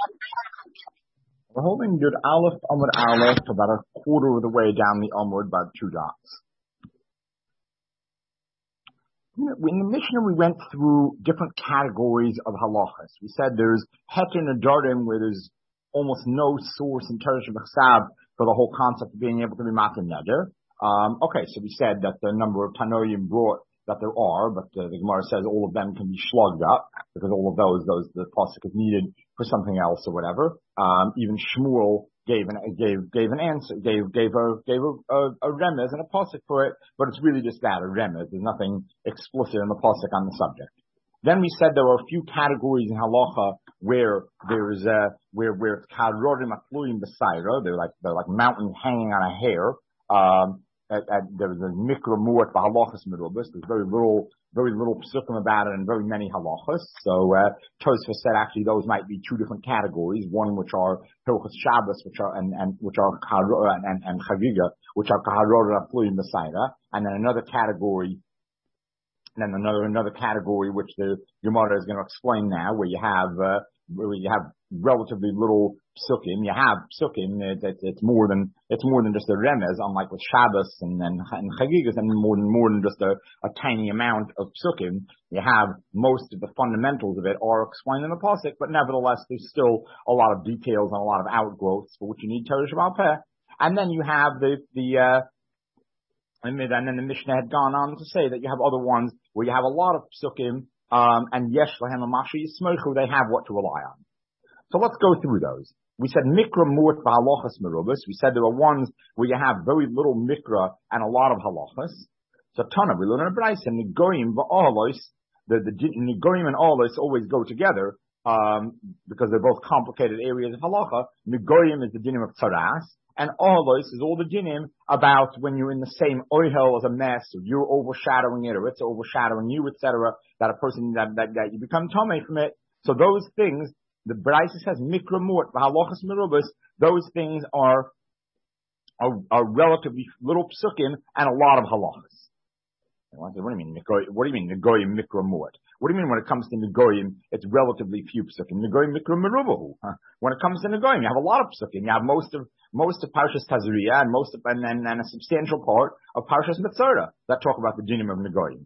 We're holding Yud Aleph Amud Aleph about a quarter of the way down the Amud, about 2 dots. In the Mishnah, we went through different categories of halachas. We said there's heter nedarim, where there's almost no source in Teresh B'chsav for the whole concept of being able to be matam neder. Okay, so we said that the number of Tanoim brought that there are, but the Gemara says all of them can be shlugged up because all of those the pasuk is needed for something else or whatever. Even Shmuel gave an answer, gave a remez and a pasuk for it, but it's really just that, a remez. There's nothing explicit in the pasuk on the subject. Then we said there are a few categories in halacha where there's where it's karorim atluim b'saira. They're like mountains hanging on a hair. There's a mikra mu'at b'halachas merubas. There's very little psukim about it and very many halachas. So Tosfos said actually those might be 2 different categories. One which are hilchos Shabbos, which are and chagiga, which are karorim atluim b'saira, and then another category. And then another category which the Gemara is going to explain now, where you have relatively little psukim. You have psukim. It's more than just a remez, unlike with Shabbos and Chagigas, and more than just a tiny amount of psukim. You have most of the fundamentals of it are explained in the pasuk, but nevertheless there's still a lot of details and a lot of outgrowths for which you need Teresh B'al Peh. And then you have and then the Mishnah had gone on to say that you have other ones where you have a lot of psukim, and yesh lahem amashi yismochu, they have what to rely on. So let's go through those. We said mikra mu'at v'halachas merubas. We said there are ones where you have very little mikra and a lot of halachas. So Tana, we learn in a brayso, negoyim v'ahalos, the negoyim and ahalos always go together, because they're both complicated areas of halacha. Negoyim is the dinim of tzaras, and ahalos is all the dinim about when you're in the same oihel as a mess, or you're overshadowing it, or it's overshadowing you, etc., that a person, that you become tamei from it. So those things, the brayso says mikra mu'at v'halachas merubas, those things are relatively little psukim and a lot of halachas. What do you mean negoyim mikra mu'at? What do you mean when it comes to negoyim, it's relatively few psukim? Negoyim mikra merubahu. When it comes to negoyim, you have a lot of psukim. You have most of Parshas Tazria and a substantial part of Parshas Metzora that talk about the dinim of negoyim.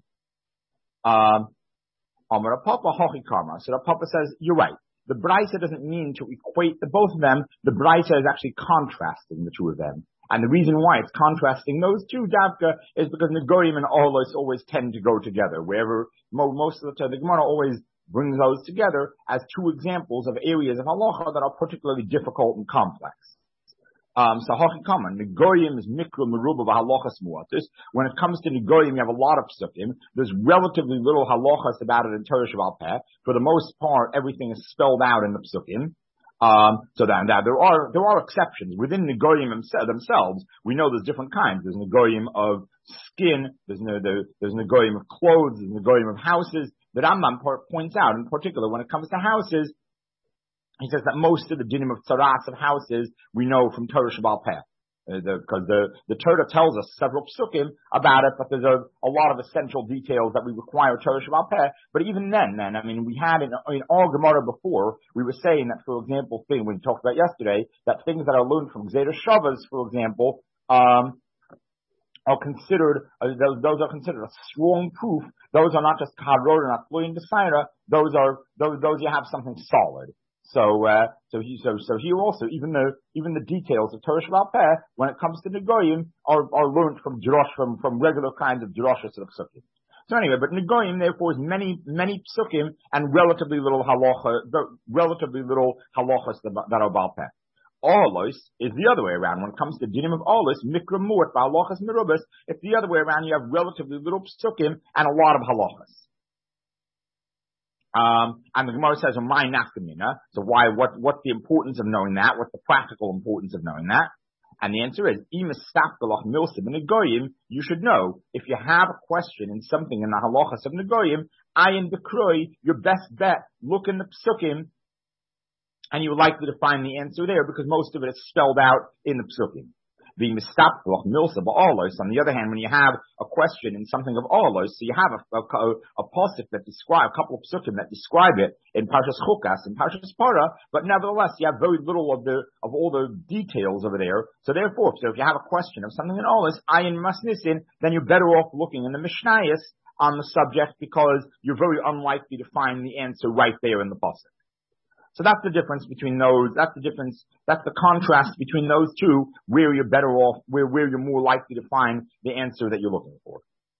Amar Papa Hochi Karma. So the Papa says, you're right. The brayso doesn't mean to equate the both of them. The brayso is actually contrasting the 2 of them. And the reason why it's contrasting those 2, Davka, is because negoyim and ahalos always tend to go together. Wherever, most of the time, the Gemara always brings those together as 2 examples of areas of halacha that are particularly difficult and complex. So hachikama, negoyim is mikra meruba v'halachas mu'atis. When it comes to negoyim, you have a lot of psukim. There's relatively little halachas about it in Teresh B'al Peh. For the most part, everything is spelled out in the psukim. So that there are exceptions within negoyim themselves. We know there's different kinds. There's negoyim of skin. There's negoyim of clothes. There's negoyim of houses. The Rambam points out, in particular, when it comes to houses, he says that most of the dinim of tzaras of houses we know from Teresh B'al Peh. Because the Torah tells us several psukim about it, but there's a lot of essential details that we require Teresh B'al Peh. But even then, I mean, we had in all Gemara before, we were saying that, for example, we talked about yesterday, that things that are learned from Zeder Shavas, for example, are considered, those are considered a strong proof. Those are not just karor and atluim b'saira. Those you have something solid. So here also, even the details of Teresh B'al Peh, when it comes to negoyim, are learned from regular kinds of drashos of psukim. So anyway, but negoyim therefore is many psukim and relatively little halachas that are B'al Peh. Ahalos is the other way around. When it comes to dinim of ahalos, mikra mu'at v'halachas merubas, it's the other way around. You have relatively little psukim and a lot of halachas. And the Gemara says, "My nafkamina." So what's the importance of knowing that? What's the practical importance of knowing that? And the answer is, you should know, if you have a question in something in the halachas of negoyim, ayin b'kroi, your best bet, look in the psukim, and you're likely to find the answer there, because most of it is spelled out in the psukim. being mistaploch milsa ba'alos. On the other hand, when you have a question in something of alos, so you have a pasuk that describe, a couple of psukim that describe it in Parshas Chukas and Parshas Para, but nevertheless, you have very little of all the details over there. So therefore, if you have a question of something in alos, ayin masnisin, then you're better off looking in the Mishnayos on the subject because you're very unlikely to find the answer right there in the pasuk. So that's the difference between those. That's the contrast between those two, where you're better off, where you're more likely to find the answer that you're looking for.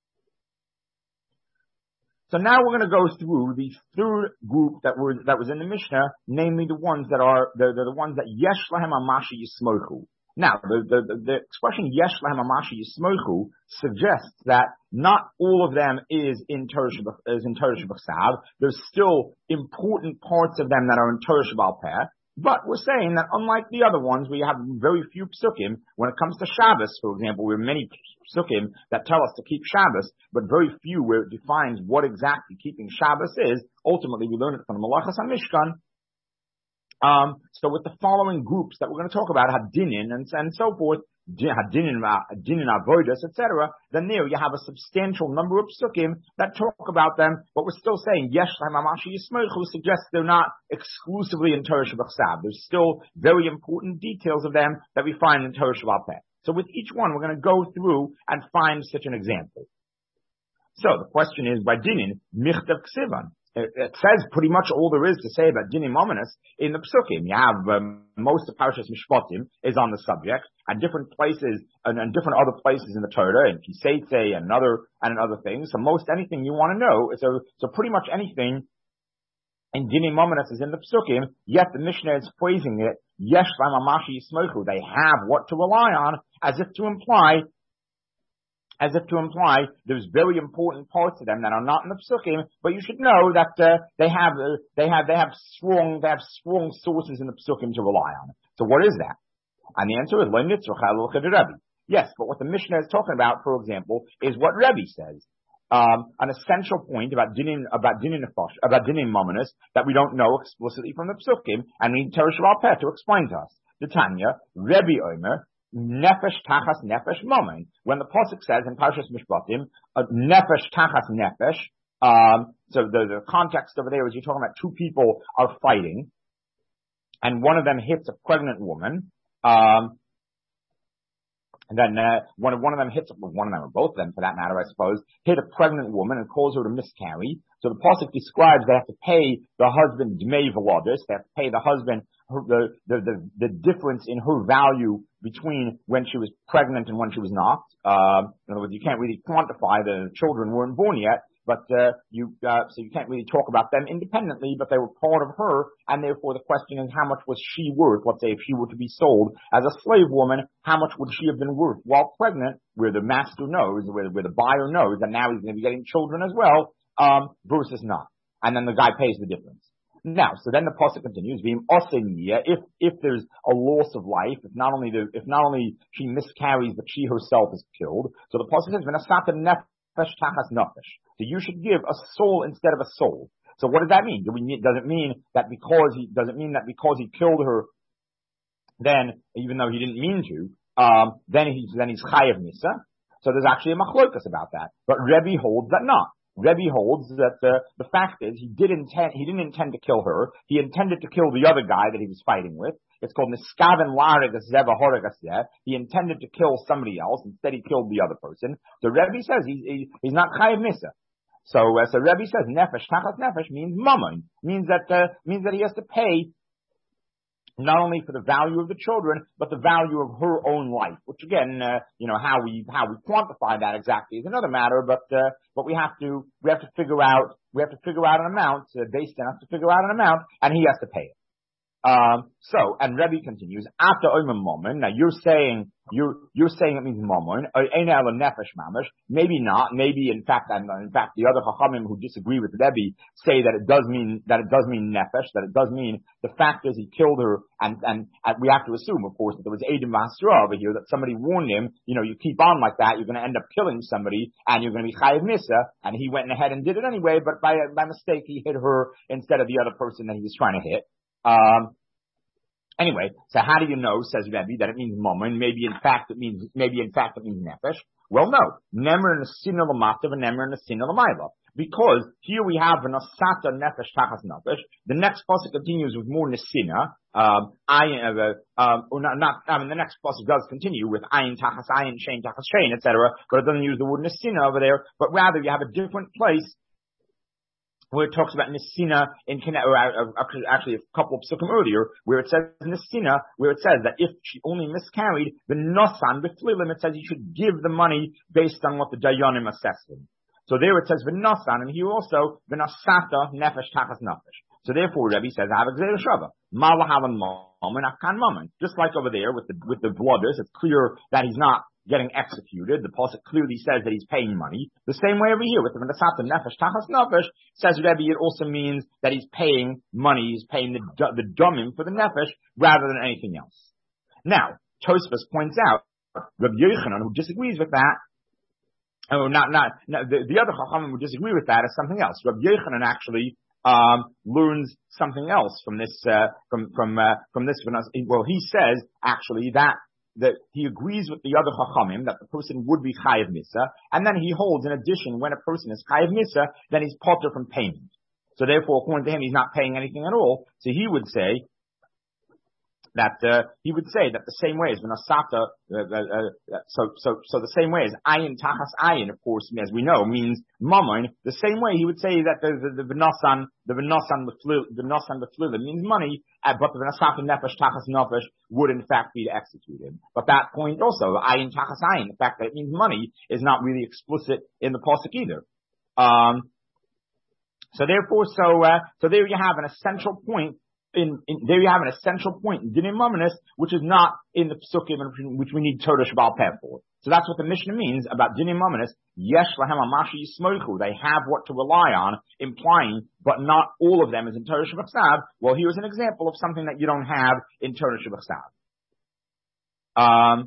So now we're going to go through the third group that was in the Mishnah, namely the ones that are the ones that yesh lahem amashi yismochu. Now, the expression yesh lahem amashi yismochu suggests that not all of them is in Torah Shabbat. There's still important parts of them that are in Torah Shabbat Peh. But we're saying that unlike the other ones, where you have very few psukim, when it comes to Shabbos, for example, there are many psukim that tell us to keep Shabbos, but very few where it defines what exactly keeping Shabbos is. Ultimately, we learn it from the Malachas HaMishkan. So with the following groups that we're going to talk about, Hadinin and so forth, Hadinin Avodas, etc., then there you have a substantial number of psukim that talk about them, but we're still saying Yesh Lahem Amashi Yismochu suggests they're not exclusively in Torah Shabbat. There's still very important details of them that we find in Torah Shabbat Peh. So with each one, we're going to go through and find such an example. So the question is, by Dinin, Michtav Ksivan. It says pretty much all there is to say about Dinim Ominous in the Psukim. You have most of Parshas Mishpatim is on the subject, and different places and different other places in the Torah, and Kiseitze and other things. So most anything you want to know, so pretty much anything in Dinim Ominous is in the Psukim. Yet the Mishnah is phrasing it Yesh Lahem Amashi Yismochu. They have what to rely on, as if to imply there's very important parts of them that are not in the psukim, but you should know that they have strong sources in the psukim to rely on. So what is that? And the answer is yes, but what the Mishnah is talking about, for example, is what Rebbe says. An essential point about dinin mominus that we don't know explicitly from the psukim, and we need Torah Shabbat Peh to explain to us. The Tanya, Rebbe Omer, Nefesh tachas nefesh momen. When the pasuk says in Parshas Mishpatim, nefesh tachas nefesh, so the context over there is you're talking about two people are fighting, and one of them hits a pregnant woman, and then one of them or both of them for that matter, I suppose, hit a pregnant woman and cause her to miscarry. So the pasuk describes they have to pay the husband dmei veladus. They have to pay the husband the difference in her value between when she was pregnant and when she was not. In other words, you can't really quantify the children weren't born yet, but so you can't really talk about them independently, but they were part of her, and therefore the question is how much was she worth? Let's say if she were to be sold as a slave woman, how much would she have been worth while pregnant, where the master knows, where the buyer knows that now he's going to be getting children as well, versus not. And then the guy pays the difference. Now, so then the pasuk continues, if there's a loss of life, if not only she miscarries, but she herself is killed. So the pasuk says, "V'nasata nefesh tachas nefesh." So you should give a soul instead of a soul. So what does that mean? Does it mean that because he killed her, then even though he didn't mean to, then he's chayav misa? So there's actually a machlokas about that. But Rebbe holds that not. Rebbe holds that the fact is he didn't intend to kill her. He intended to kill the other guy that he was fighting with. It's called niskaven la'aregas zeva horegaseh. He intended to kill somebody else. Instead, he killed the other person. So Rebbe says he's not chayav misa. So Rebbe says nefesh tachas nefesh means mammon, means that he has to pay not only for the value of the children, but the value of her own life. Which again, how we quantify that exactly is another matter. But we have to figure out an amount based on us to figure out an amount, and he has to pay it. And Rebbe continues after oimim moment. Now you're saying it means momon. Nefesh mamash. Maybe not. Maybe in fact the other chachamim who disagree with Rebbe say that it does mean nefesh. That it does mean the fact is he killed her, and we have to assume, of course, that there was Eidim V'Hasra over here, that somebody warned him. You keep on like that, you're going to end up killing somebody, and you're going to be chayiv misa. And he went ahead and did it anyway, but by mistake he hit her instead of the other person that he was trying to hit. Anyway, so how do you know, says Rebbe, that it means mammon? Maybe in fact it means nefesh. Well, no. Nemer nesina l'matav and nemer nesina l'mayla. Because here we have an asata nefesh tachas nefesh. The next pasuk continues with more nesina. The next pasuk does continue with ayin tachas ayin, shein tachas shein, etc. But it doesn't use the word nesina over there. But rather you have a different place where it talks about Nesina actually a couple of psukim earlier, where it says Nesina, where it says that if she only miscarried, the Nosan, the Flilim, it says you should give the money based on what the Dayanim assess him. So there it says V'nosan, and here also V'nosata Nefesh Tachas Nefesh. So therefore, Rebbe says, Avagzeh Shava, Malahavan Mammon, Afkan Mammon. Just like over there with the blooders, it's clear that he's not getting executed. The pasuk clearly says that he's paying money. The same way over here with the V'nasata Nefesh Tachas Nefesh, says Rebbe, it also means that he's paying money, he's paying the dumim for the Nefesh rather than anything else. Now, Tosfos points out, Rabbi Yochanan, who disagrees with that, the other Chachamim who disagree with that is something else. Rabbi Yochanan actually learns something else from this from this. Well, he says actually that he agrees with the other Chachamim that the person would be Chayav Misa, and then he holds in addition when a person is Chayav Misa, then he's potter from payment. So therefore, according to him, he's not paying anything at all. So he would say that the same way as V'nasata, so the same way as ayin tachas ayin, of course, as we know, means mammon. The same way he would say that the v'nasan b'flila means money, but the v'nasata nefesh tachas nefesh would in fact be executed. But that point also, ayin tachas ayin, the fact that it means money, is not really explicit in the pasuk either. So there you have an essential point. There you have an essential point in Dinim Mamonis, which is not in the Psukim, which we need Torah Shabbat Peh for. So that's what the Mishnah means about Dinim Mamonis. Yesh lahem amashi yismoichu. They have what to rely on, implying, but not all of them is in Torah Shabbat Sav. Well, here's an example of something that you don't have in Torah Shabbat Sav.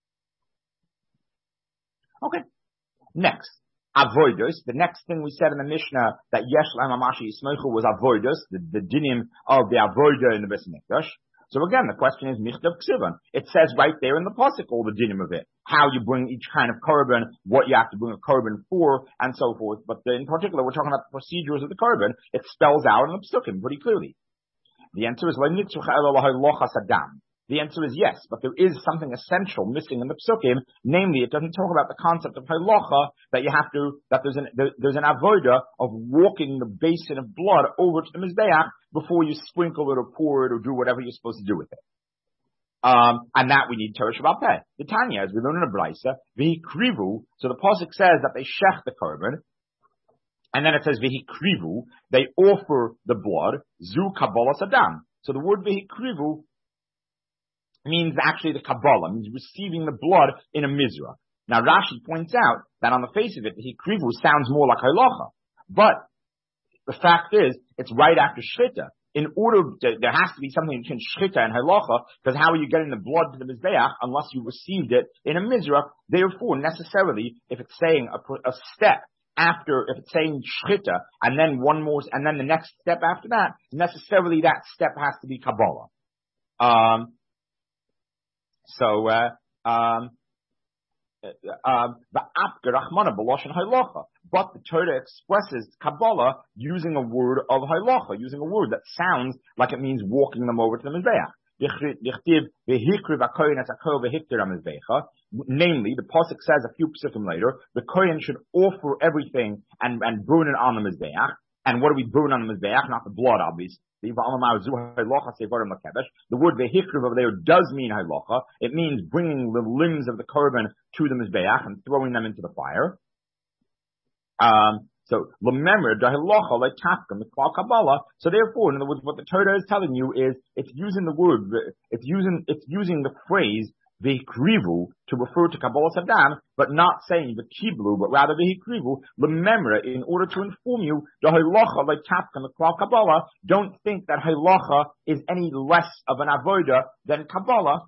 Okay. Next. Avoidus. The next thing we said in the Mishnah that Yesh Lahem Amashi Yismoichu was avoidus, the dinim of the avoida in the Beis Mikdash. So again, the question is Michtav Ksivan. It says right there in the pasuk all the dinim of it, how you bring each kind of korban, what you have to bring a korban for, and so forth. But in particular, we're talking about the procedures of the korban. It spells out in the psukim pretty clearly. The answer is The answer is yes, but there is something essential missing in the psukim. Namely, it doesn't talk about the concept of halacha that there's an avoda of walking the basin of blood over to the mizbeach before you sprinkle it or pour it or do whatever you're supposed to do with it. And that we need Torah Shabbat Peh. The Tanya, as we learn in the Brisa, v'hikrivu. So the pasuk says that they shech the korban, and then it says v'hikrivu. They offer the blood. Zu kabbalas adam. So the word v'hikrivu means actually the Kabbalah, means receiving the blood in a mizrah. Now Rashi points out that on the face of it, the hikrivu sounds more like halacha. But the fact is, it's right after shchita. There has to be something between shchita and halacha, because how are you getting the blood to the mizbeach unless you received it in a mizrah? Therefore, necessarily, if it's saying a step after, if it's saying shchita, and then one more, and then the next step after that, necessarily that step has to be Kabbalah. But the Torah expresses Kabbalah using a word of halacha, using a word that sounds like it means walking them over to the mizbeach. Namely, the pasuk says a few psukim later, the kohen should offer everything and burn it on the mizbeach. And what do we burn on the mizbeach? Not the blood, obviously. The word vehikriv over there does mean halacha. It means bringing the limbs of the korban to the mizbeach and throwing them into the fire. So remember, the halacha like tafka mikwal kabbalah. So therefore, in other words, what the Torah is telling you is it's using the word, it's using the phrase v'hikrivu to refer to Kabbalah Saddam, but not saying the kiblu, but rather v'hikrivu. Remember, in order to inform you, the halacha like tafka mikwal Kabbalah, don't think that halacha is any less of an avoda than Kabbalah.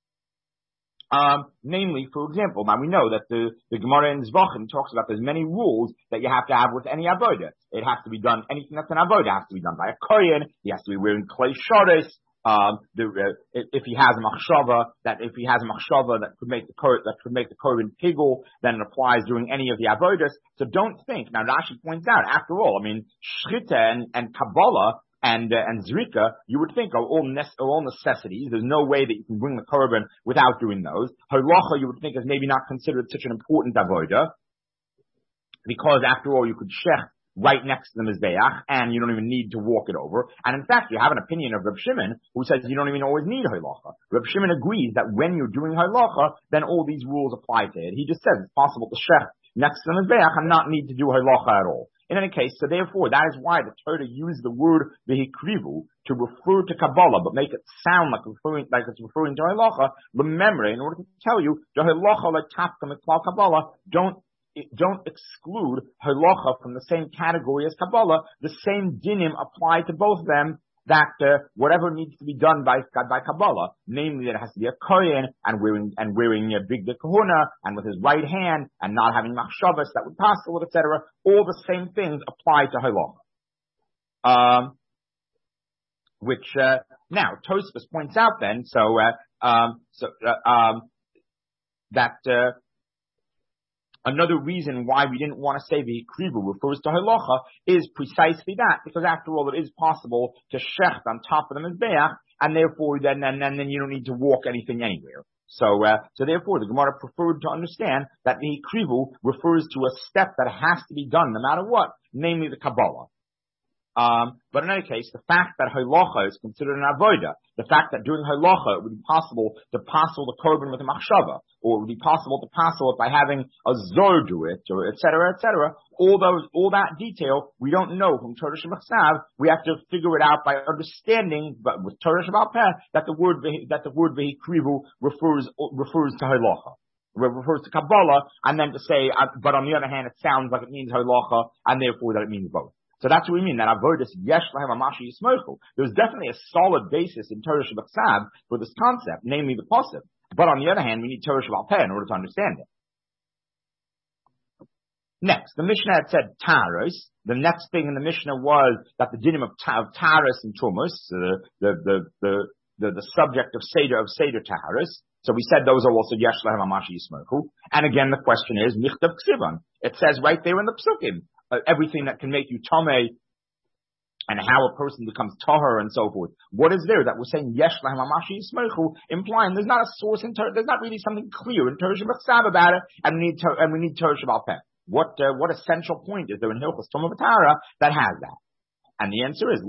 Namely, for example, now we know that the Gemara in Zvachim talks about there's many rules that you have to have with any avoda. It has to be done, anything that's an avoda has to be done by a kohen. He has to be wearing klei sharis. if he has a machshava that could make the korban pigul, then it applies during any of the avodas. So don't think. Now Rashi points out, after all, I mean, shchita and Kabbalah and zrika, you would think are all necessities. There's no way that you can bring the korban without doing those. Halacha, you would think, is maybe not considered such an important avodah, because after all, you could shech right next to the Mizbeach, and you don't even need to walk it over. And in fact, you have an opinion of Reb Shimon, who says you don't even always need halacha. Reb Shimon agrees that when you're doing halacha, then all these rules apply to it. He just says it's possible to shech next to the Mizbeach and not need to do halacha at all. In any case, so therefore, that is why the Torah used the word vehikrivu to refer to Kabbalah, but make it sound like it's referring to halacha. Remember, in order to tell you, the halacha like tafka miklal Kabbalah, don't exclude halacha from the same category as Kabbalah. The same dinim apply to both of them, that whatever needs to be done by Kabbalah, namely that it has to be a kohen and wearing a big kahuna and with his right hand and not having machshavas that would pass it, etc. All the same things apply to halacha. Which now Tosfos points out then, that another reason why we didn't want to say the krivu refers to halacha is precisely that, because after all, it is possible to shecht on top of the mizbeach, and therefore then you don't need to walk anything anywhere. So therefore, the Gemara preferred to understand that the krivu refers to a step that has to be done no matter what, namely the Kabbalah. But in any case, the fact that halacha is considered an avoda, the fact that during halacha it would be possible to passel the korban with a machshava, or it would be possible to passel it by having a zor do it, or etc., all that detail we don't know from Torah Shebachsav. We have to figure it out by understanding, but with Torah Shebal Peh, that the word vehikrivu refers to halacha. Refers to Kabbalah, and then to say, but on the other hand, it sounds like it means halacha, and therefore that it means both. So that's what we mean, that avodas yesh lahem amashi yismochu. There's definitely a solid basis in Torah Shebachsav for this concept, namely the pasuk. But on the other hand, we need Torah Shebal Peh in order to understand it. Next, the Mishnah had said taros. The next thing in the Mishnah was that the dinim of taros and tumus, the subject of seder taros. So we said those are also yesh lahem amashi yismochu. And again, the question is michtav ksivan. It says right there in the psukim. Everything that can make you tamei, and how a person becomes tahor and so forth. What is there that we're saying yesh lahem amashi yismochu, implying there's not a source in Torah, there's not really something clear in Torah Shebachsav about it, and we need Torah Shebal Peh. What essential point is there in Hilchos Tumah V'Tahara that has that? And the answer is,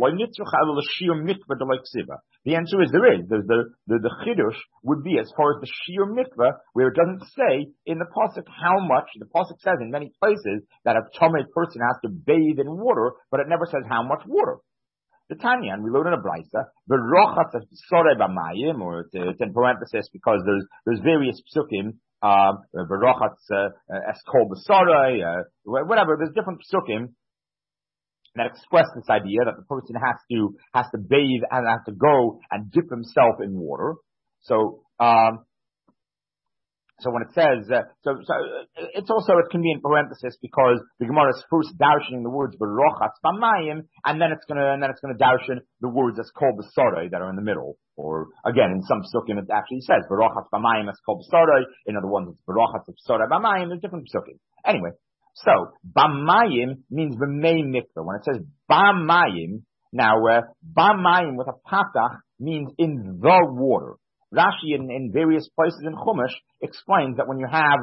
the answer is there is. The chidush would be as far as the shiur mikveh, where it doesn't say in the pasuk how much. The pasuk says in many places that a tamei person has to bathe in water, but it never says how much water. The Tanya, and we learn in a brisa, v'rochatz sorei b'mayim, or it's in parenthesis because there's various psukim, v'rochatz eskol b'sorei, whatever. There's different psukim that express this idea that the person has to bathe and has to go and dip himself in water. So when it says, it's also, it can be in parenthesis because the Gemara is first darshaning the words berochatz b'mayim, and then it's gonna darshan the words that's called the sorei that are in the middle. Or again, in some psukim it actually says berochatz b'mayim that's called the sorei. In other ones, it's berochatz sorei b'mayim. There's different psukim. Anyway. So, Bamayim means b'mei mikveh. When it says Bamayim, now, Bamayim with a patach means in the water. Rashi in various places in Chumash explains that when you have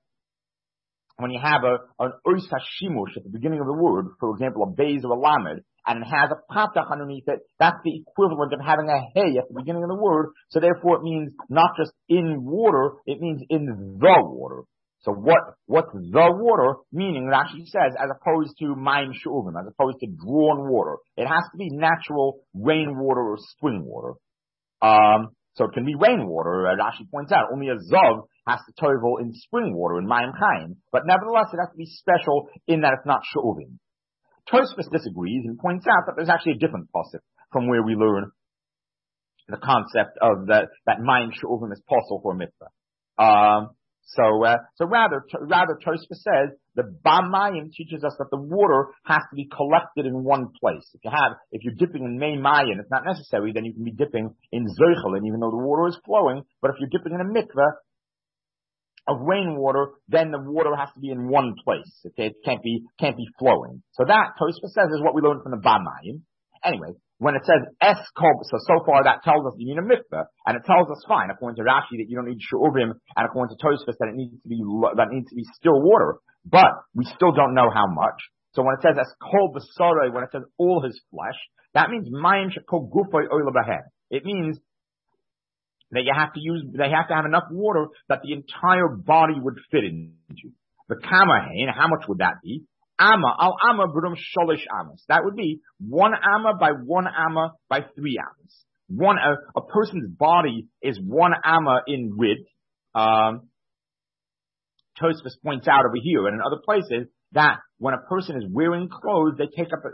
an ois hashimush at the beginning of the word, for example, a beis or a lamed, and it has a patach underneath it, that's the equivalent of having a hey at the beginning of the word, so therefore it means not just in water, it means in the water. So what's the water? Meaning, Rashi says, as opposed to mayim she'uvim, as opposed to drawn water. It has to be natural rainwater or spring water. So it can be rainwater. Rashi points out, only a zav has to tovel in spring water, in mayim chayim. But nevertheless, it has to be special in that it's not she'uvim. Tosfos disagrees and points out that there's actually a different pasuk from where we learn the concept of that mayim she'uvim is possible for a mitzvah. So rather Tosfos says The Bamayim teaches us that the water has to be collected in one place. If you're dipping in Mei Mayim, it's not necessary, then you can be dipping in Zerchelin, even though the water is flowing. But if you're dipping in a mikveh of rainwater, then the water has to be in one place. Okay, it can't be flowing. So that Tosfos says is what we learned from the Bamayim. Anyway, when it says es kol, so far that tells us you need a mikveh, and it tells us fine, according to Rashi, that you don't need shu'uvim, and according to Tosfos that it needs to be still water. But we still don't know how much. So when it says es kol b'sorei, when it says all his flesh, that means mayim shekol gufay oila b'hen. It means that they have to have enough water that the entire body would fit into. The kamahain, how much would that be? Amma al amma b'rum sholish amas. That would be 1 amma by 1 amma by 3 ammas. A person's body is 1 amma in width. Tosfos points out over here and in other places that when a person is wearing clothes, they take up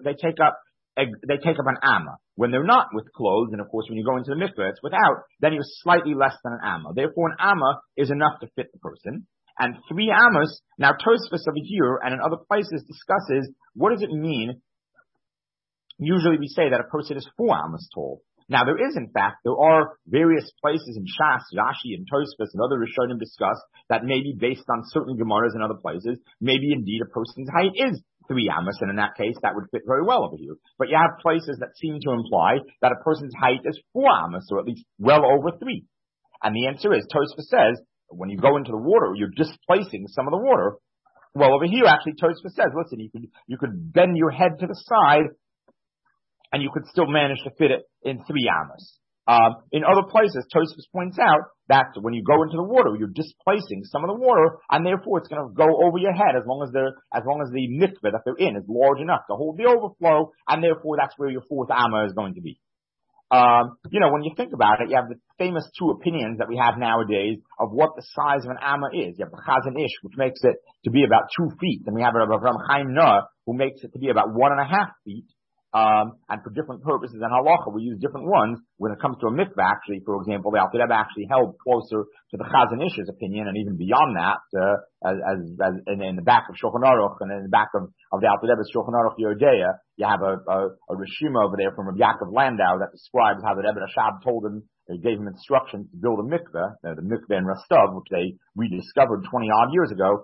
an amma. When they're not with clothes, and of course when you go into the mikveh, it's without, then you're slightly less than an amma. Therefore an amma is enough to fit the person. And 3 ammas, now Tosfos over here and in other places discusses what does it mean. Usually we say that a person is 4 ammas tall. Now there are various places in Shas, Rashi and Tosfos and other Rishonim discuss that maybe based on certain Gemaras and other places, maybe indeed a person's height is 3 ammas, and in that case that would fit very well over here. But you have places that seem to imply that a person's height is 4 ammas, or at least well over 3. And the answer is, Tosfos says, when you go into the water, you're displacing some of the water. Well, over here actually Tosfos says, listen, you could bend your head to the side and you could still manage to fit it in 3 ammas. In other places, Tosfos points out that when you go into the water, you're displacing some of the water, and therefore it's going to go over your head as long as the mikveh that they're in is large enough to hold the overflow, and therefore that's where your 4th amma is going to be. When you think about it, you have the famous 2 opinions that we have nowadays of what the size of an amma is. You have the Chazon Ish, which makes it to be about 2 feet, and we have Rav Chaim Noah, who makes it to be about 1.5 feet. And for different purposes in halacha, we use different ones. When it comes to a mikveh, actually, for example, the Alter Rebbe actually held closer to the Chazon Ish's opinion, and even beyond that, as in the back of Shulchan Aruch and in the back of the Alter Rebbe's Shulchan Aruch Yeridea, you have a reshima over there from Rabbi Yaakov Landau that describes how the Rebbe Rashab told him, they gave him instructions to build a mikveh, the mikveh in Rostov, which they rediscovered 20 odd years ago.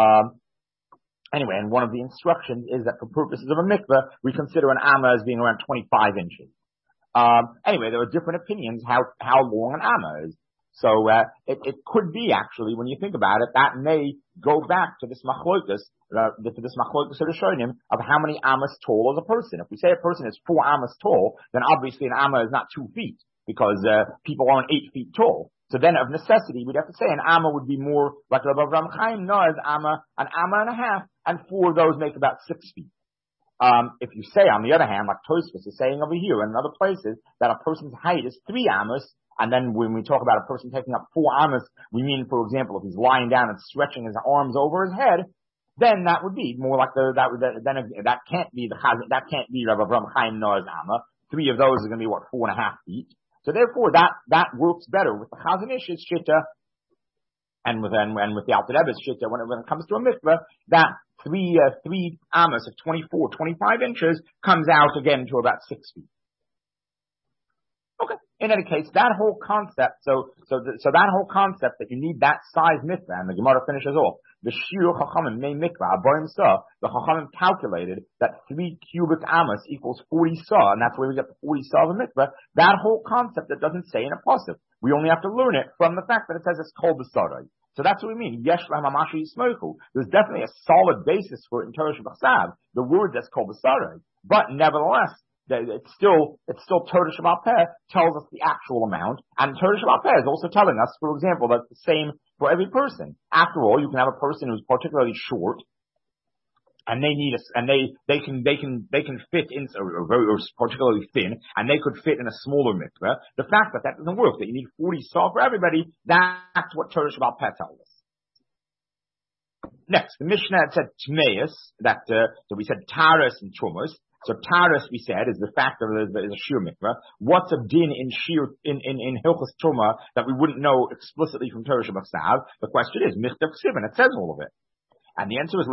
Anyway, and one of the instructions is that for purposes of a mikveh, we consider an amma as being around 25 inches. Anyway, there are different opinions how long an amma is. So, it could be actually, when you think about it, that may go back to this machlokus of Rishonim of how many ammas tall is a person. If we say a person is 4 ammas tall, then obviously an amma is not 2 feet, because, people aren't 8 feet tall. So then of necessity, we'd have to say an amma would be more like Rav Chaim Noah's amma, an amma and a half, and 4 of those make about 6 feet. If you say, on the other hand, like Tosfos is saying over here and in other places, that a person's height is 3 ammas, and then when we talk about a person taking up 4 ammas, we mean, for example, if he's lying down and stretching his arms over his head, then that would be more like that can't be Rav Chaim Noah's amma. 3 of those are going to be 4.5 feet. So therefore, that works better with the Chazon Ish's shitta and with the Alter Rebbe's shitta when it comes to a mikveh, that 3 ammas of 24, 25 inches comes out again to about 6 feet. Okay. In any case, that whole concept, so that whole concept that you need that size mikveh, and the Gemara finishes off, the Shir Chachamim Mei Mikveh, the Chachamim calculated that 3 cubic ammas equals 40 sah, and that's where we get the 40 sah of a mikveh. That whole concept that doesn't say in a pasuk. We only have to learn it from the fact that it says it's kol b'sarai. So that's what we mean. Yesh lahem hamashi yismochu. There's definitely a solid basis for it in Torah Shabbat. The word that's kol b'sarai. But nevertheless, it's still Torah Shabbat Peh tells us the actual amount, and Torah Shabbat Peh is also telling us, for example, that it's the same for every person. After all, you can have a person who's particularly short, and they can fit in, or particularly thin, and they could fit in a smaller mikveh. The fact that doesn't work, that you need 40 sah for everybody, that's what Torah Shabbat Peh tells us. Next, the Mishnah said Tmeis, so we said Taras and Trumas. So Taras, we said, is the fact that there is a Shir mikveh. What's a din in Shir, in Hilchos Truma that we wouldn't know explicitly from Torah Shabbat? The question is, Michtav Ksiv, and it says all of it. And the answer is,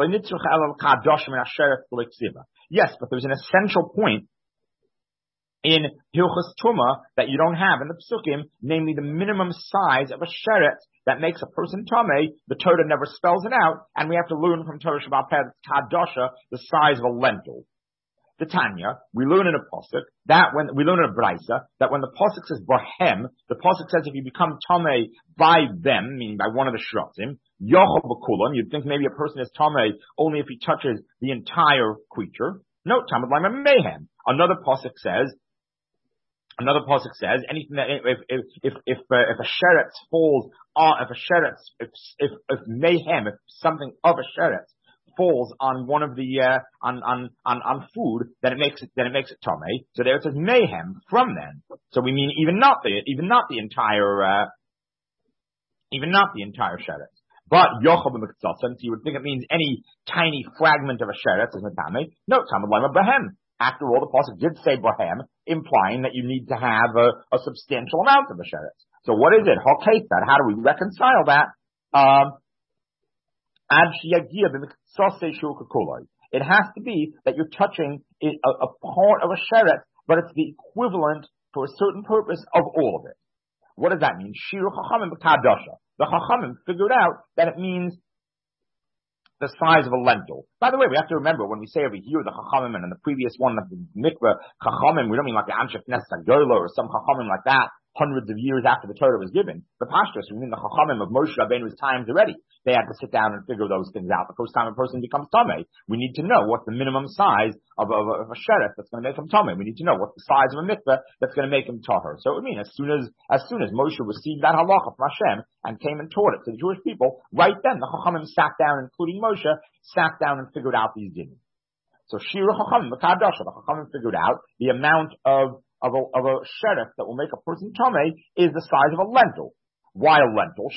yes, but there's an essential point in Hilchos Tumah that you don't have in the Psukim, namely the minimum size of a sheret that makes a person tamei. The Torah never spells it out, and we have to learn from Torah Shabbat Peh Kadosha the size of a lentil. The Tanya, we learn in a pasuk we learn in a brisa that when the pasuk says Bohem, the pasuk says if you become tamei by them, meaning by one of the shratim, yochel b'kulam, you'd think maybe a person is tamei only if he touches the entire creature. No, Talmud Lama Mehem. Another pasuk says anything that if a sheret falls on if mayhem, if something of a sheret falls on one of the on food, then it makes it tamei. So there it says mayhem from then. So we mean even not the entire sheret. But yochel b'mektzatsan, so you would think it means any tiny fragment of a sheret is tamei. No, Talmud Lama Behem. After all, the pasuk did say bohem, implying that you need to have a substantial amount of a sheret. So what is it? That. How do we reconcile that? It has to be that you're touching a part of a sheret, but it's the equivalent for a certain purpose of all of it. What does that mean? Shiru chachamim b'kadasha. The chachamim figured out that it means the size of a lentil. By the way, we have to remember when we say over here the chachamim and in the previous one of the mikveh chachamim, we don't mean like the Anshe Knesset Hagolah or some chachamim like that, hundreds of years after the Torah was given. The pashtus, we mean the chachamim of Moshe Rabbeinu's times already. They had to sit down and figure those things out. The first time a person becomes tamei, we need to know what's the minimum size of a sheret that's going to make him tamei. We need to know what's the size of a mikveh that's going to make him tahor. So I mean, as soon as Moshe received that halacha from Hashem and came and taught it to the Jewish people, right then the chachamim sat down, including Moshe, sat down and figured out these dinim. So shiru chachamim b'kadasha, the chachamim figured out the amount of a sheret that will make a person tamei is the size of a lentil. Why a lentil?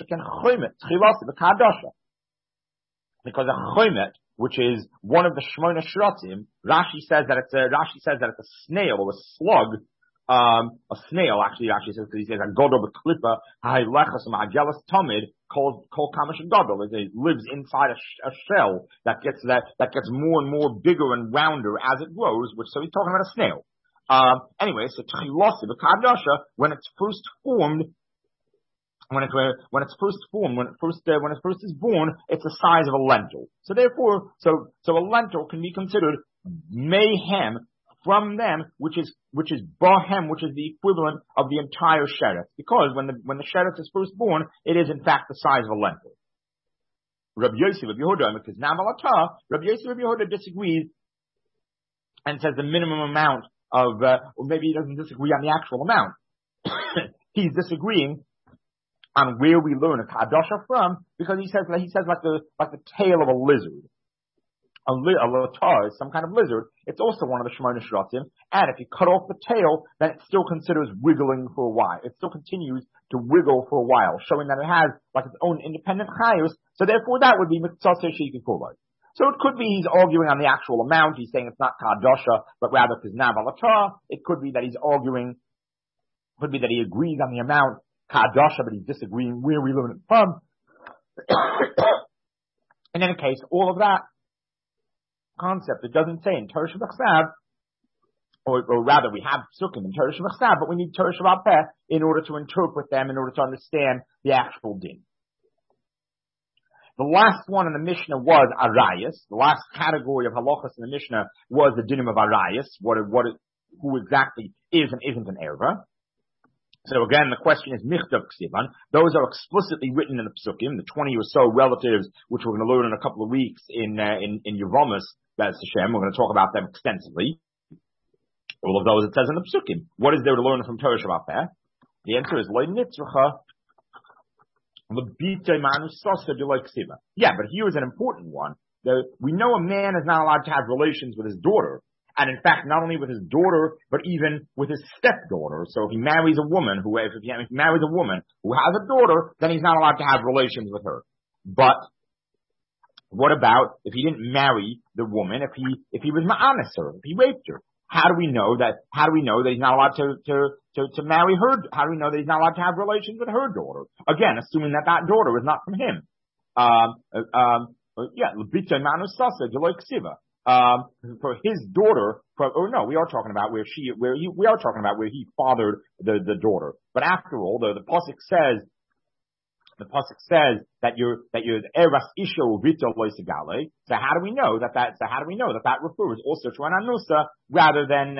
Because a chomet, which is one of the Shmona Shratim, Rashi says that it's a snail or a slug. A snail, actually, Rashi says, because he says a godol b'klipa ha'ilechas ma'agelas tamid called kamash godol. It lives inside a shell that gets more and more bigger and rounder as it grows. So he's talking about a snail. Anyway, so tchilasi b'kadasha, when it's first formed. When it first is born, it's the size of a lentil. So therefore, so a lentil can be considered mayhem from them, which is bohem, which is the equivalent of the entire sheret. Because when the sheret is first born, it is in fact the size of a lentil. Rabbi Yosef of Yehuda, because Namalata, Rabbi Yosef of Yehuda disagrees and says the minimum amount of, or maybe he doesn't disagree on the actual amount. He's disagreeing on where we learn a kadasha from, because he says like the tail of a lizard. A latar is some kind of lizard. It's also one of the Shemona Shratim, and if you cut off the tail, then it still considers wiggling for a while. It still continues to wiggle for a while, showing that it has like its own independent chayus. So therefore, that would be mitzvah sheikh kulai. So it could be he's arguing on the actual amount. He's saying it's not kadasha, but rather kiznav alatar. It could be that he's arguing. Could be that he agrees on the amount kadasha, but he's disagreeing where we learn it from. In any case, all of that concept, it doesn't say in Torah Shabbat, or rather we have psukim in Torah Shabbat, but we need Torah Shabbat Peh in order to interpret them, in order to understand the actual din. The last one in the Mishnah was Arayas. The last category of halachas in the Mishnah was the dinim of Arayas, who exactly is and isn't an erva. So again, the question is Michtav Ksivan. Those are explicitly written in the Psukim, the 20 or so relatives, which we're going to learn in a couple of weeks in Yevomus, Bez Hashem. We're going to talk about them extensively. All of those it says in the Psukim. What is there to learn from Torah Shabbat Peh? The answer is Lo Nitzracha. Yeah, but here is an important one. We know a man is not allowed to have relations with his daughter. And in fact, not only with his daughter, but even with his stepdaughter. So if he marries a woman who has a daughter, then he's not allowed to have relations with her. But what about if he didn't marry the woman? If he was ma'anis her, if he raped her? How do we know that he's not allowed to marry her? How do we know that he's not allowed to have relations with her daughter? Again, assuming that daughter is not from him. Lebita manusasa deloy ksiva. For his daughter, we are talking about where he fathered the daughter. But after all, the pasuk says that you're eras isho vita loisigale. So how do we know that refers also to an anusa rather than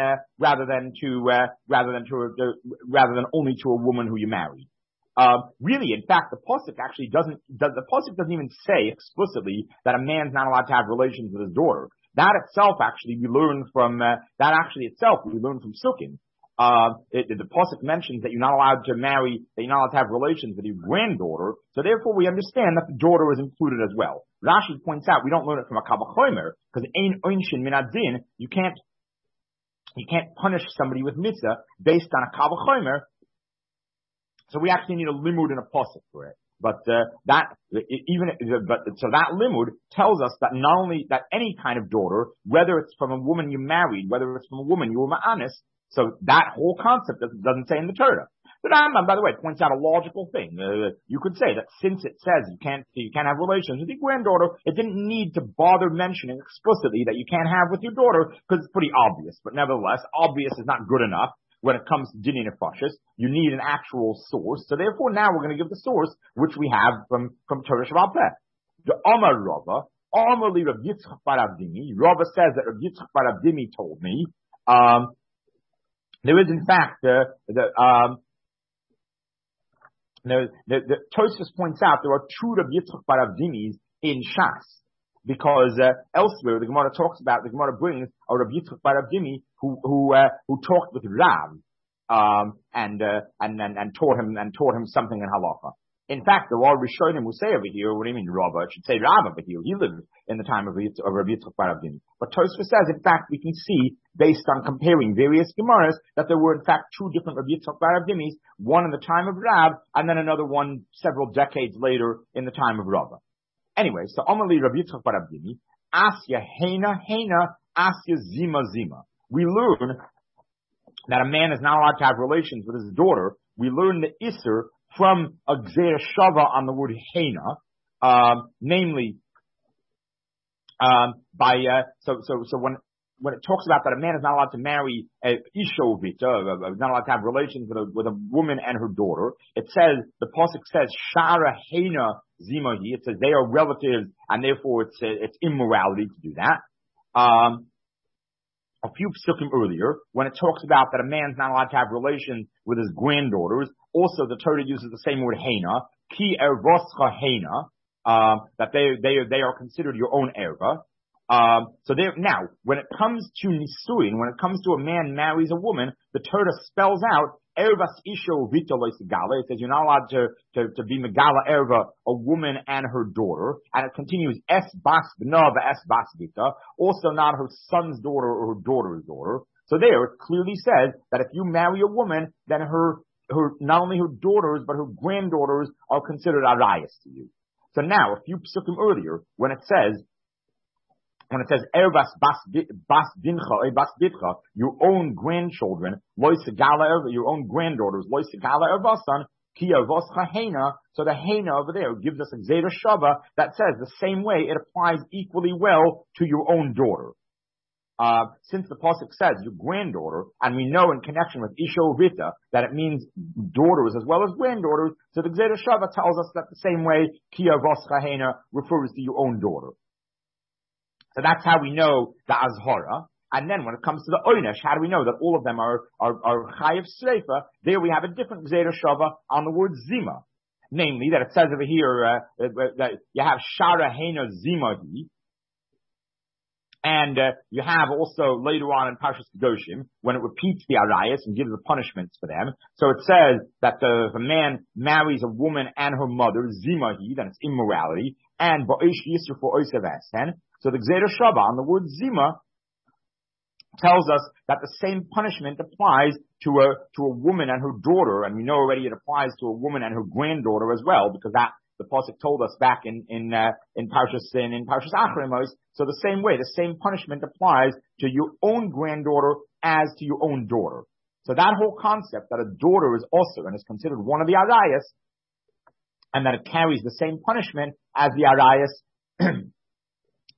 only to a woman who you married? Really, in fact, the pasuk doesn't even say explicitly that a man's not allowed to have relations with his daughter. That itself, we learn from Sukkim. The pasuk mentions that you're not allowed to have relations with your granddaughter. So therefore, we understand that the daughter is included as well. Rashi points out we don't learn it from a kavachomer because ein oinshin min adin. You can't punish somebody with mitzvah based on a kavachomer. So we actually need a limud and a pasuk for it. But that limud tells us that not only that any kind of daughter, whether it's from a woman you married, whether it's from a woman you were ma'anis, so that whole concept doesn't say in the Torah. The Rambam, by the way, points out a logical thing. You could say that since it says you can't have relations with your granddaughter, it didn't need to bother mentioning explicitly that you can't have with your daughter because it's pretty obvious. But nevertheless, obvious is not good enough. When it comes to Dini Nefashis, you need an actual source. So therefore, now we're going to give the source, which we have from Torah Shabbat Peh. The Amar Rava, Amar li Rav Yitzchak bar Avdimi. Rava says that Rav Yitzchak bar Avdimi told me, there is in fact, the Tosfos points out there are two Rav Yitzchak bar Avdimis in Shas. Because elsewhere the Gemara brings a Rav Yitzchak bar Avdimi who talked with Rav and taught him something in halacha. In fact, there are Rishonim who say over here, what do you mean Rav? I should say Rav over here. He lived in the time of Rav Yitzchak bar Avdimi. But Tosfos says, in fact, we can see based on comparing various Gemaras that there were in fact two different Rav Yitzchak bar Avdimis, one in the time of Rav and then another one several decades later in the time of Rav. Anyway, so Amali Rav Yitzchak bar Avdimi, Asya Heina, Asya Zima. We learn that a man is not allowed to have relations with his daughter. We learn the Isser from a Gzeir Shava on the word Heina, namely, when it talks about that a man is not allowed to marry Isho Vita, not allowed to have relations with a woman and her daughter, it says, the pasuk says, Shara Heina Zimahi, it says they are relatives and therefore it's immorality to do that. A few psukim earlier, when it talks about that a man's not allowed to have relations with his granddaughters, also the Torah uses the same word Heina, Ki Ervoscha Heina, that they are considered your own erva. So now, when it comes to nisuin, when it comes to a man marries a woman, the Torah spells out ervas isho vita loisigala. It says you're not allowed to be megala erva, a woman and her daughter, and it continues es bas b'na es bas vita, also not her son's daughter or her daughter's daughter. So there, it clearly says that if you marry a woman, then her not only her daughters but her granddaughters are considered arayas to you. So now, a few psukim earlier, when it says ervas bas bitcha, your own grandchildren, your own granddaughters, loisegala ervasan, ki ervoscha heina. So the heina over there gives us a Gzeir Shava that says the same way it applies equally well to your own daughter. Since the pasuk says your granddaughter, and we know in connection with Isho Vita that it means daughters as well as granddaughters, so the Gzeir Shava tells us that the same way ki ervoscha heina refers to your own daughter. So that's how we know the Azhara. And then when it comes to the Oynesh, how do we know that all of them are Chayiv Sreifa? There we have a different Gzeir Shava on the word Zima. Namely, that it says over here, that you have Shara Heina Zimahi. And you have also later on in Parshas Kedoshim, when it repeats the Arayas and gives the punishments for them. So it says that if a man marries a woman and her mother, Zimahi, then it's immorality. And Ba'ish Yisr for Oisev Esen. So the Gzeir Shava on the word Zima tells us that the same punishment applies to a woman and her daughter, and we know already it applies to a woman and her granddaughter as well, because that the pasuk told us back in Parshas Acharemos. So the same way, the same punishment applies to your own granddaughter as to your own daughter. So that whole concept that a daughter is also and is considered one of the arayas, and that it carries the same punishment as the arayas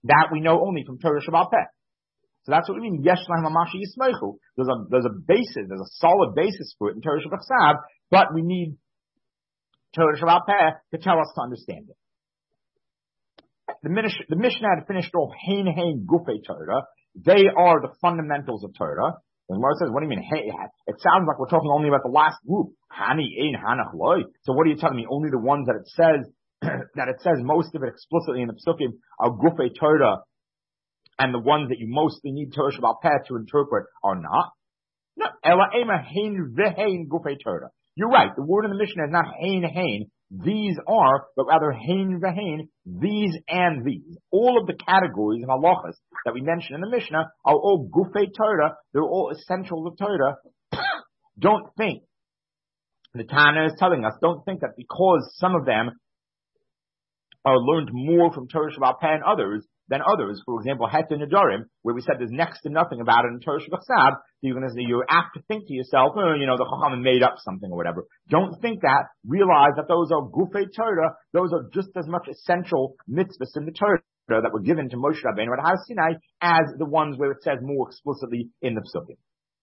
That we know only from Torah Sheba'al Peh. So that's what we mean. Yesh lahem hamashi yismeichu. There's a basis, there's a solid basis for it in Torah Shebachsav, but we need Torah Sheba'al Peh to tell us to understand it. The Mishnah had finished off Hein Gufei Torah. They are the fundamentals of Torah. The Gemara says, what do you mean? Hey, it sounds like we're talking only about the last group. Hani ein hanach loy. So what are you telling me? Only the ones that it says that it says most of it explicitly in the Psukim are Gufei Torah, and the ones that you mostly need Torah Sheba'al Peh to interpret are not. No, Ela ema hein vehein Gufei Torah. You're right. The word in the Mishnah is not hein. These are, but rather hein vehein, these and these. All of the categories of halachas that we mentioned in the Mishnah are all Gufei Torah. They're all essentials of Torah. Don't think, the Tana is telling us, don't think that because some of them are learned more from Torah Sheba'al Peh than others. For example, Het Nedarim, where we said there's next to nothing about it in Torah Shebachsav, you're apt to think to yourself, the Chachamim made up something or whatever. Don't think that. Realize that those are Gufei Torah. Those are just as much essential mitzvahs in the Torah that were given to Moshe Rabbeinu at Har Sinai as the ones where it says more explicitly in the Psukim.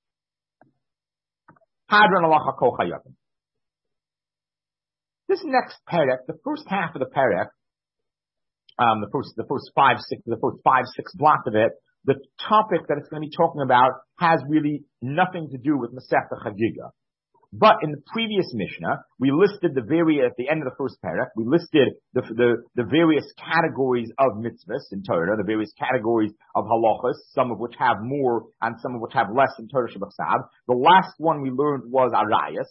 Hadran Halacha Kol Chayavim. This next parak, the first half of the parak, the first five, six blocks of it, the topic that it's going to be talking about has really nothing to do with Masechta Chagiga. But in the previous Mishnah, we listed at the end of the first parak, we listed the various categories of mitzvahs in Torah, the various categories of halachas, some of which have more and some of which have less in Torah Shebachsav. The last one we learned was Arayas.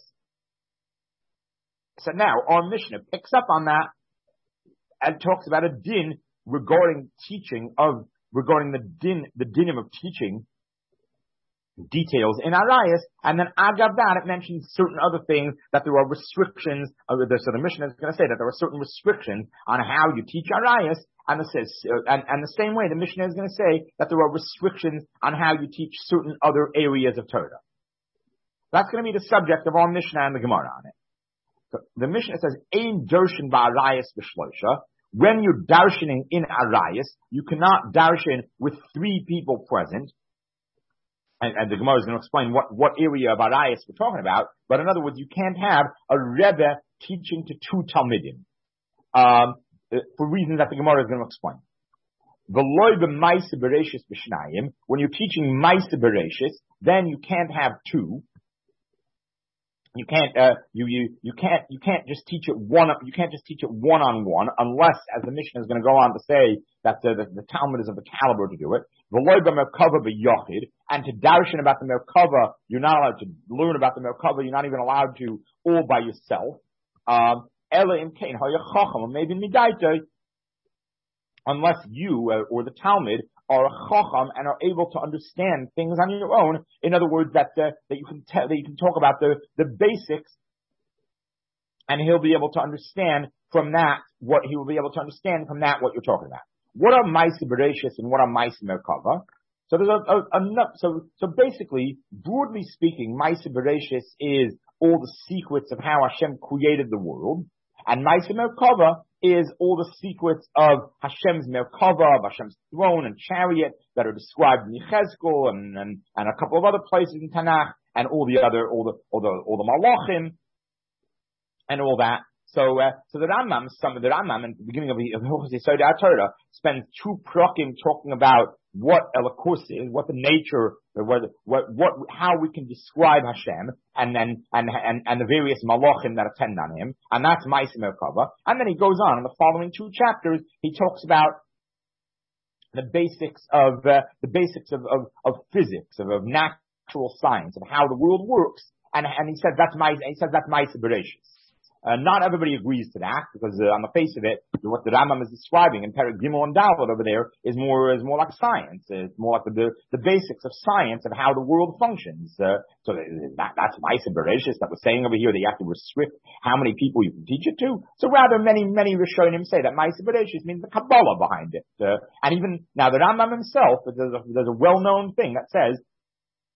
So now our Mishnah picks up on that and talks about a din regarding the dinim of teaching details in Arayas, and then agav that it mentions certain other things, that there are restrictions. So the Mishnah is going to say that there are certain restrictions on how you teach Arayas, and the same way the Mishnah is going to say that there are restrictions on how you teach certain other areas of Torah. That's going to be the subject of our Mishnah and the Gemara on it. So the Mishnah says, Ein darshan ba'arayas b'shloisha. When you're darshaning in Arayas, you cannot darshan with 3 people present. And the Gemara is going to explain what area of Arayas we're talking about. But in other words, you can't have a Rebbe teaching to 2 Talmidim. For reasons that the Gemara is going to explain. When you're teaching Maisa Bereshis, then you can't have 2. You can't just teach it one on one, unless, as the Mishnah is going to go on to say, that the Talmud is of the caliber to do it. And to darshan about the Merkava, you're not allowed to learn about the Merkava, you're not even allowed to all by yourself. Unless you or the Talmud are a chacham and are able to understand things on your own. In other words, that you can talk about the basics, and he'll be able to understand from that what you're talking about. What are Maisa Bereshis and what are Maisa Merkava? So there's so basically, broadly speaking, Maisa Bereshis is all the secrets of how Hashem created the world, and Maisa Merkava is all the secrets of Hashem's Merkava, of Hashem's throne and chariot that are described in Yechezkel and a couple of other places in Tanakh, and all the Malachim and all that. So the Rambam at the beginning of the Hilchos Yesod HaTorah spends 2 prakim talking about what Elokus is, what the nature, how we can describe Hashem, and the various malachim that attend on him, and that's Maisa Merkava. And then he goes on in the following 2 chapters. He talks about the basics of physics, of natural science, of how the world works, and he says that's Maisa Bereshis. Not everybody agrees to that, because on the face of it, what the Rambam is describing in Perek Gimel and Dalet over there is more like science. It's more like the basics of science of how the world functions. So that's Maisa Bereshis that we're saying over here, that you have to restrict how many people you can teach it to. So rather, many Rishonim say that Maisa Bereshis means the Kabbalah behind it. And even now, the Rambam himself, there's a well-known thing that says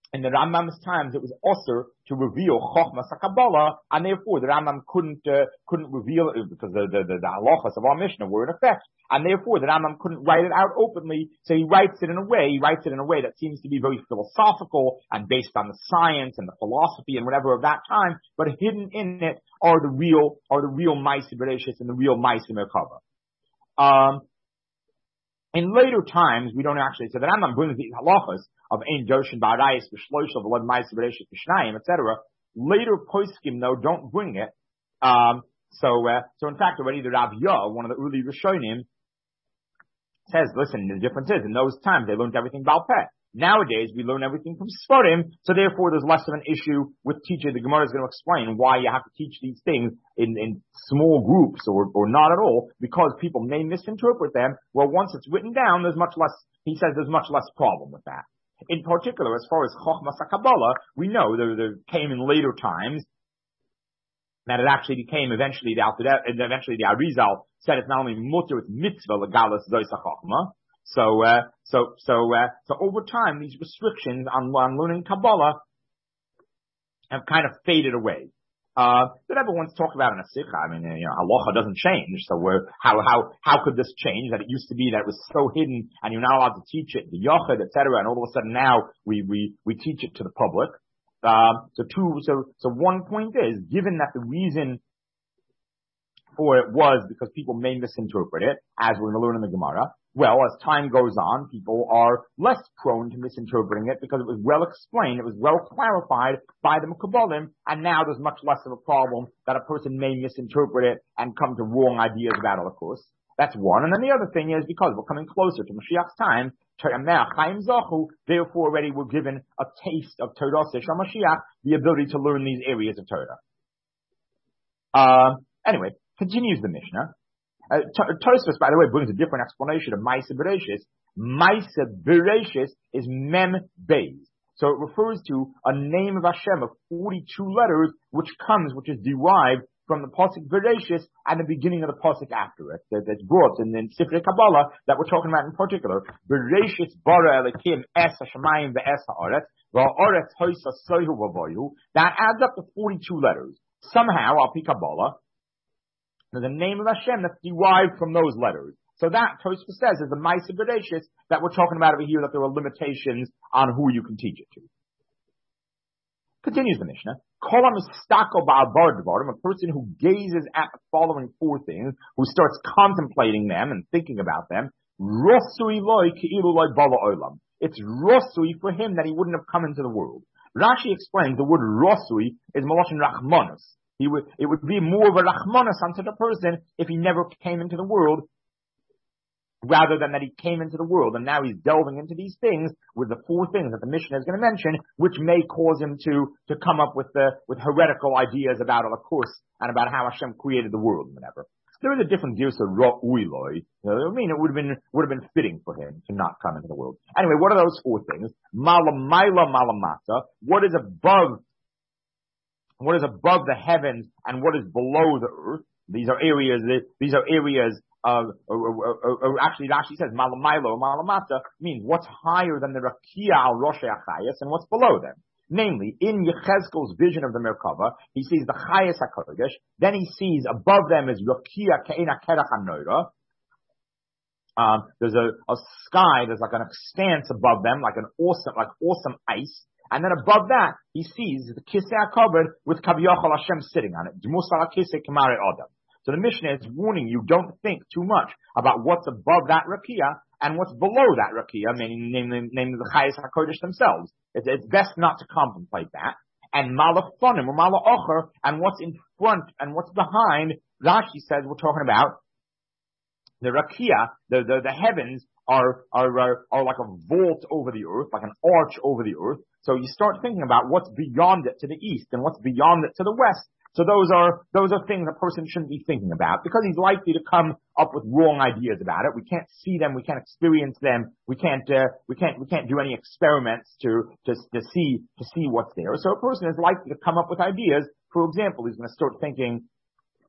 in the Rambam's times, it was also to reveal Chochmas HaKabbalah, and therefore the Rambam couldn't reveal it because the halachas of our Mishnah were in effect, and therefore the Rambam couldn't write it out openly. So he writes it in a way that seems to be very philosophical and based on the science and the philosophy and whatever of that time, but hidden in it are the real Ma'aseh Bereshis and the real Ma'aseh Merkava. In later times, we don't actually, so the Rambam brings these halachas of Ein Doshin Ba'arayis V'Shloisha V'Lod Ma'aseh Bereshis V'Shnayim, etc. Later poskim though don't bring it. So in fact already the Rav Yah, one of the early Rishonim, says, listen, the difference is in those times they learned everything Baal Peh. Nowadays we learn everything from Sfarim, so therefore there's less of an issue with teaching. The Gemara is going to explain why you have to teach these things in small groups or not at all, because people may misinterpret them. Well, once it's written down, there's much less problem with that. In particular, as far as Chochmas HaKabbalah, we know there came in later times that it actually became eventually the Arizal said it's not only mutter, it's mitzvah legalis zois HaChochma. So over time, these restrictions on learning Kabbalah have kind of faded away. That everyone's talked about in a sikha. I mean, halacha doesn't change. So how could this change? That it used to be that it was so hidden and you're not allowed to teach it, the yochid, etc. And all of a sudden now we teach it to the public. So one point is, given that the reason for it was because people may misinterpret it, as we're going to learn in the Gemara. Well, as time goes on, people are less prone to misinterpreting it because it was well explained, it was well clarified by the Mekabalim, and now there's much less of a problem that a person may misinterpret it and come to wrong ideas about it, of course. That's one. And then the other thing is, because we're coming closer to Mashiach's time, therefore already we're given a taste of Torah Shel Mashiach, the ability to learn these areas of Torah. Anyway, continues the Mishnah. Tosfos, by the way, brings a different explanation of Ma'aseh Bereshis. Ma'aseh Bereshis is Mem Beis. So it refers to a name of Hashem of 42 letters, which is derived from the Pasuk Bereshis and the beginning of the Pasuk after it. That's brought in Sifrei Kabbalah that we're talking about in particular. Bereshis bara Elokim es hashamayim ve'es ha'aretz va'aretz hoisa sohu v'voyu. That adds up to 42 letters. Somehow, al pi Kabbalah, there's a name of Hashem that's derived from those letters. So that, Tosfos says, is the Ma'aseh Bereshis that we're talking about over here, that there are limitations on who you can teach it to. Continues the Mishnah. A person who gazes at the following four things, who starts contemplating them and thinking about them, it's rosui for him that he wouldn't have come into the world. Rashi explains the word rosui is maloshin rachmanos. It would be more of a rachmanas unto the person if he never came into the world, rather than that he came into the world and now he's delving into these things with the four things that the Mishnah is going to mention, which may cause him to come up with heretical ideas about it, of course, and about how Hashem created the world and whatever. There is a different gear of ra'uiloi. I mean, it would have been fitting for him to not come into the world. Anyway, what are those four things? Malamaila malamata. What is above the heavens and what is below the earth? These are areas of, actually Rashi says malamailo malamata means what's higher than the rakia al roshei achayas and what's below them. Namely, in Yechezkel's vision of the Merkava, he sees the Chayas HaKodesh, then he sees above them is rakia ke'ena kerach hanoira. There's a sky, there's like an expanse above them, like awesome ice. And then above that, he sees the Kisei HaKavod with Kaviyachal Hashem sitting on it. D'mus ala Kisei K'marei Adam. So the Mishnah is warning you, don't think too much about what's above that Rakia and what's below that Rakia, namely the Chayas HaKodesh themselves. It's best not to contemplate that. And Malafonim or Malaocher, and what's in front and what's behind, Rashi says we're talking about the Rakia, the heavens are like a vault over the earth, like an arch over the earth. So you start thinking about what's beyond it to the east and what's beyond it to the west. So those are things a person shouldn't be thinking about because he's likely to come up with wrong ideas about it. We can't see them, we can't experience them, we can't do any experiments to see what's there. So a person is likely to come up with ideas. For example, he's going to start thinking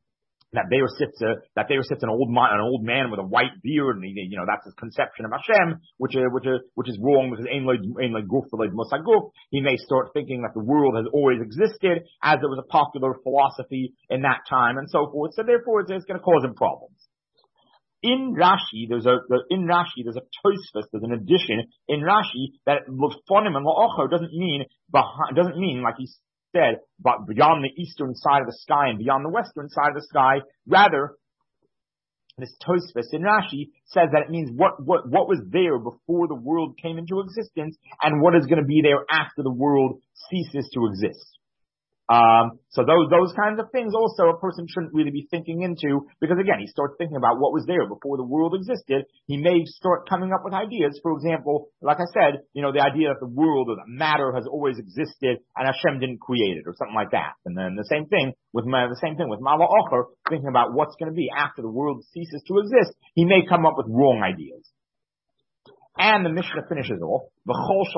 that there sits an old man with a white beard, and that's his conception of Hashem, which is wrong because ein like guf like musaguf. He may start thinking that the world has always existed, as it was a popular philosophy in that time, and so forth. So therefore, it's going to cause him problems. In Rashi, there's a tosfos, there's an addition in Rashi that l'fonim and la'achar doesn't mean like he said, but beyond the eastern side of the sky and beyond the western side of the sky. Rather, this tosfos in Rashi says that it means what was there before the world came into existence and what is going to be there after the world ceases to exist. So those kinds of things also a person shouldn't really be thinking into, because again, he starts thinking about what was there before the world existed. He may start coming up with ideas. For example, like I said, the idea that the world or that matter has always existed and Hashem didn't create it or something like that. And then the same thing with Mala Ocher, thinking about what's going to be after the world ceases to exist. He may come up with wrong ideas. And the Mishnah finishes off, a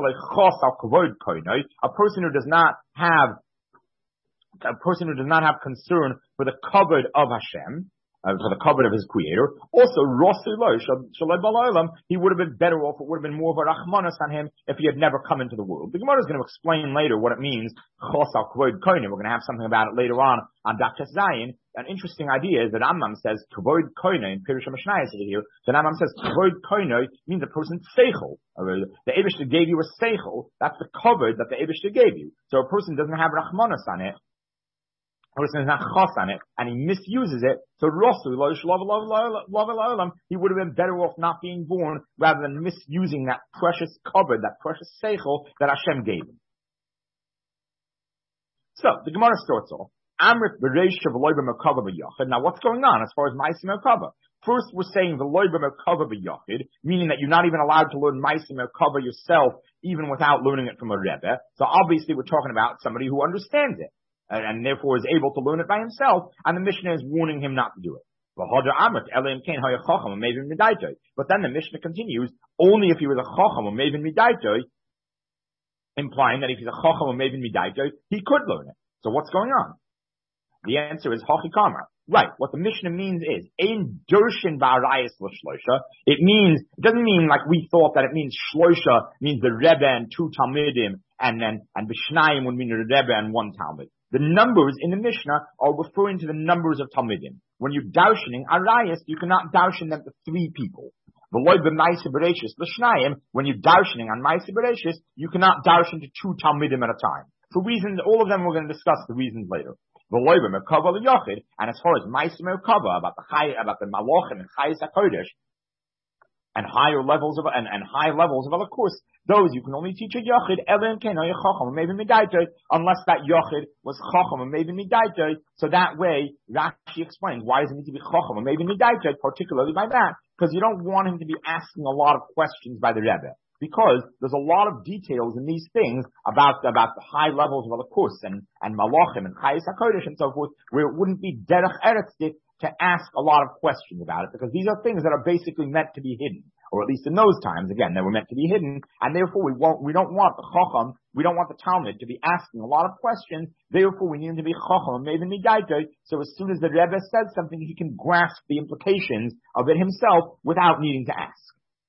person who does not have concern for the kavod of Hashem, for the kavod of his creator, also he would have been better off, it would have been more of a rachmanas on him if he had never come into the world. The Gemara is going to explain later what it means, chos al kvod koine. We're going to have something about it later on Daf Zayin. An interesting idea is that Rambam says kvod koine in Pirush HaMishnayos here. So Rambam says kvod koine means a person's seichel. The Eibishter gave you a seichel. That's the kavod that the Eibishter gave you. So a person doesn't have rachmanas on it. A person is not chas on it, and he misuses it, so he would have been better off not being born rather than misusing that precious kavod, that precious seichel that Hashem gave him. So, the Gemara starts off, now what's going on as far as Ma'aseh Merkava? First, we're saying the loy b'merkava b'yachid, meaning that you're not even allowed to learn Ma'aseh Merkava yourself, even without learning it from a Rebbe. So obviously we're talking about somebody who understands it, and therefore is able to learn it by himself, and the Mishnah is warning him not to do it. But then the Mishnah continues, only if he was a chacham or maven midaitoi, implying that if he's a chacham or maven midaitoi, he could learn it. So what's going on? The answer is hachi kamar. Right. What the Mishnah means is ein dorshin ba'arayis l'shloisha. It doesn't mean like we thought that it means shloisha means the Rebbe and two Talmidim, and b'shnayim would mean the Rebbe and one Talmud. The numbers in the Mishnah are referring to the numbers of Talmidim. When you're darshaning arayis, you cannot darshan them to three people. When you're darshaning on Ma'aseh Bereshis, you cannot darshan to two Talmidim at a time. For reasons, all of them we're going to discuss the reasons later. And as far as Ma'aseh Merkava, about the Malachim and Chayis HaKodesh, and high levels of of course, those you can only teach a Yachid, unless that Yachid was Chacham or Maven Midaitoi. So that way, Rashi explains, why does it need to be Chacham or Maven Midaitoi, particularly by that? Because you don't want him to be asking a lot of questions by the Rebbe. Because there's a lot of details in these things about the high levels of Alakus and Malachim and Chayis HaKodesh and so forth, where it wouldn't be derech eretz to ask a lot of questions about it, because these are things that are basically meant to be hidden, or at least in those times, again, they were meant to be hidden, and therefore we don't want the Chacham, we don't want the Talmud to be asking a lot of questions, therefore we need him to be Chacham, maybe Midaitoi, so as soon as the Rebbe says something, he can grasp the implications of it himself without needing to ask.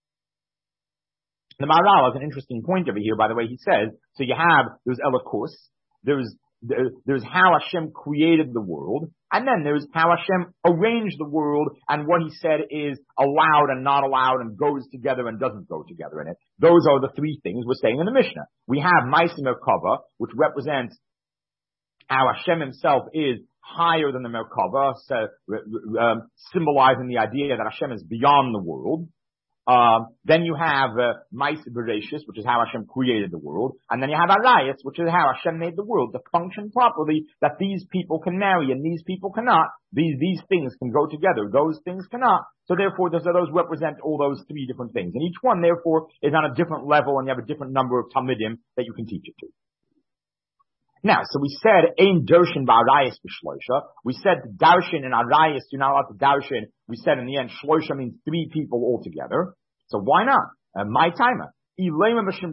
The Maharal has an interesting point over here, by the way. He says, so there's Elokus, there's how Hashem created the world, and then there's how Hashem arranged the world, and what he said is allowed and not allowed, and goes together and doesn't go together in it. Those are the three things we're saying in the Mishnah. We have Ma'aseh Merkava, which represents how Hashem himself is higher than the Merkava, so, symbolizing the idea that Hashem is beyond the world. Then you have Ma'aseh Bereshis, which is how Hashem created the world, and then you have Arayis, which is how Hashem made the world to function properly, that these people can marry and these people cannot. These things can go together, those things cannot. So therefore, those represent all those three different things, and each one therefore is on a different level, and you have a different number of Talmidim that you can teach it to. Now, so we said, ein darshan ba'arayis b'shloisha. We said darshan and arayis, you're not allowed to darshan. We said in the end, shloisha means three people altogether. So why not? My timer. Are you going to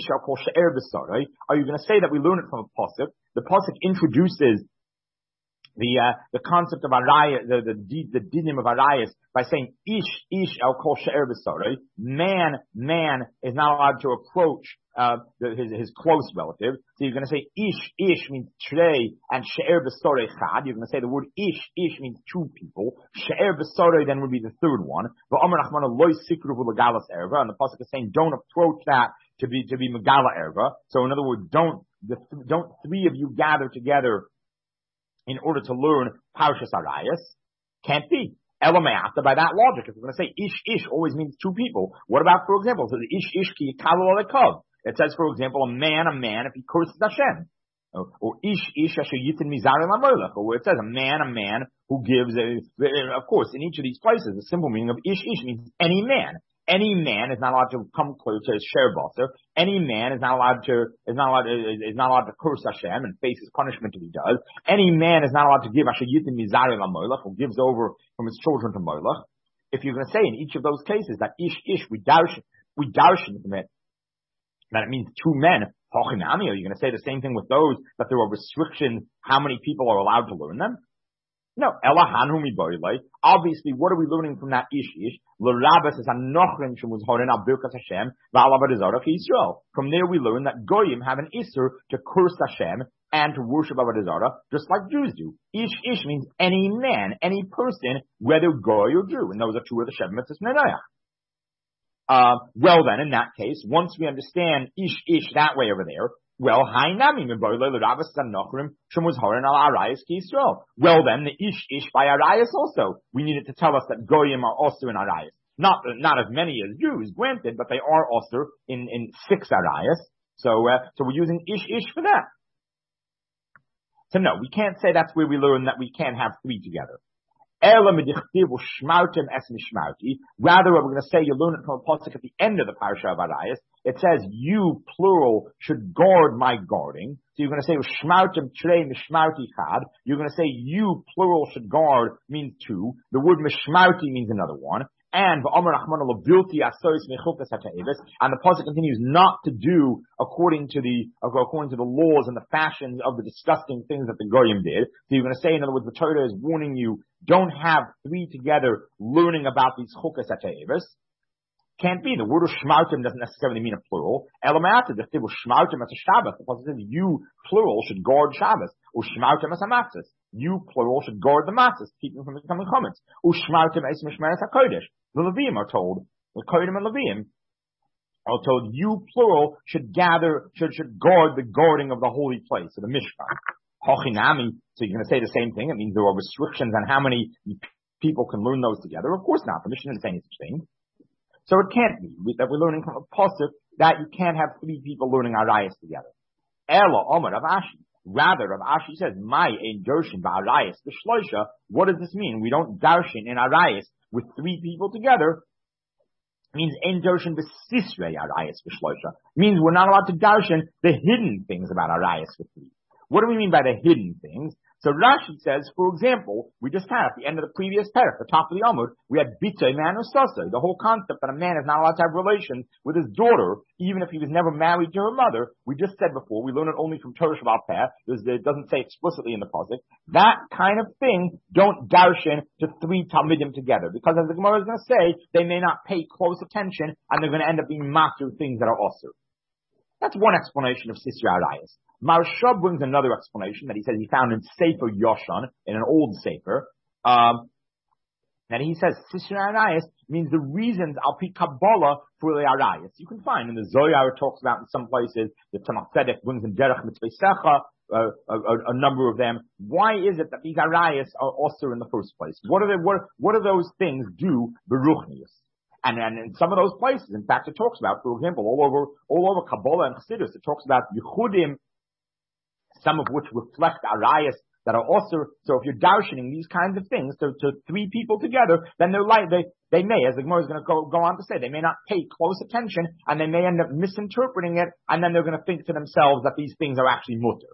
say that we learn it from a pasuk? The pasuk introduces the concept of arayas, the dinim of arayas, by saying ish el kol she'er b'sorei, man is not allowed to approach his close relative. So you're going to say ish means trei, and she'er b'sorei chad. You're going to say the word ish means two people. She'er b'sorei then would be the third one. V'omer achmana loy sikru v'legalas erva, and the pasuk is saying don't approach that to be megala erva. So in other words, don't three of you gather together in order to learn Parshas Arayas. Can't be. Elamayata, by that logic, if we're going to say ish always means two people, what about, for example, so the ish ki yikalu alekov? It says, for example, a man, if he curses Hashem. Or ish asher yitin mizarim amalek, or where it says a man who gives, of course, in each of these places, the simple meaning of ish means any man. Any man is not allowed to come close to his sherbasser. Any man is not allowed to curse Hashem and face his punishment if he does. Any man is not allowed to give asher yitin mizarim amalek, who gives over from his children to Molech. If you're going to say in each of those cases that ish we darshan from it, that it means two men, hochinami, are you going to say the same thing with those, that there are restrictions how many people are allowed to learn them? No. Obviously, what are we learning from that ish? From there we learn that goyim have an isser to curse Hashem and to worship Avodah Zarah, just like Jews do. Ish means any man, any person, whether goy or Jew, and those are two of the Sheva Mitzvos Menayach. Well then, in that case, once we understand ish that way over there, well, hainami well then, the ish by Arayas also, we needed to tell us that goyim are also in Arayas. Not as many as Jews, granted, but they are also in 6 Arayas. So we're using ish for that. So no, we can't say that's where we learn that we can't have 3 together. Rather, what we're going to say, you learn it from a pasuk at the end of the parasha of Arayas. It says, you, plural, should guard my guarding. So you're going to say, Shmartim trei mishmarti chad. You're going to say, you, plural, should guard means 2. The word mishmarti means another one. And the pasuk continues not to do according to the laws and the fashions of the disgusting things that the goyim did. So you're going to say, in other words, the Torah is warning you, don't have 3 together learning about these chukas ha'te'eves. Can't be. The word of shmartim doesn't necessarily mean a plural. Elamata, the shmartim as a Shabbos. The pasuk says, you, plural, should guard Shabbos. Or shmartim as a matzah. You, plural, should guard the matzahs, keep them from becoming chametz. Ushmartim es mishmeres hakodesh. The Levim are told, the Kohanim and Levim are told, you, plural, should guard the guarding of the holy place, of the Mishkan. Hochinami, so you're going to say the same thing. It means there are restrictions on how many people can learn those together. Of course not. The Mishnah didn't say any such thing. So it can't be that we're learning from a pasuk that you can't have 3 people learning Arayas together. Ela Omer of Ashi. Rather, Rav Ashi says, "My ein darshin ba'arayis b'shloisha." What does this mean? We don't darshin in arayis with 3 people together. It means ein darshin b'sisrei arayis b'shloisha. Means we're not allowed to darshin the hidden things about arayis with 3. What do we mean by the hidden things? So Rashi says, for example, we just had at the end of the previous parak, the top of the Amud, we had bitay man usasa, the whole concept that a man is not allowed to have relations with his daughter, even if he was never married to her mother. We just said before, we learn it only from Torah Shabbat Peh, it doesn't say explicitly in the pasuk. That kind of thing, don't darshan to 3 talmidim together, because as the Gemara is going to say, they may not pay close attention, and they're going to end up being master things that are also. That's one explanation of Sisra Arayas. Maharsha brings another explanation that he says he found in Sefer Yoshan, in an old Sefer. And he says Sisra Arayas means the reasons Al-Pi Kabbalah for the Arayas. You can find in the Zohar, it talks about in some places, the Tzemach Tzedek brings in Derech Mitzvah a number of them. Why is it that these Arayas are also in the first place? What do those things do Beruchnius? And in some of those places, in fact, it talks about, for example, all over Kabbalah and Chassidus, it talks about Yechudim, some of which reflect Arayas that are also, so if you're darshaning these kinds of things to 3 people together, then they may, as the Gemara is going to go on to say, they may not pay close attention, and they may end up misinterpreting it, and then they're going to think to themselves that these things are actually mutter.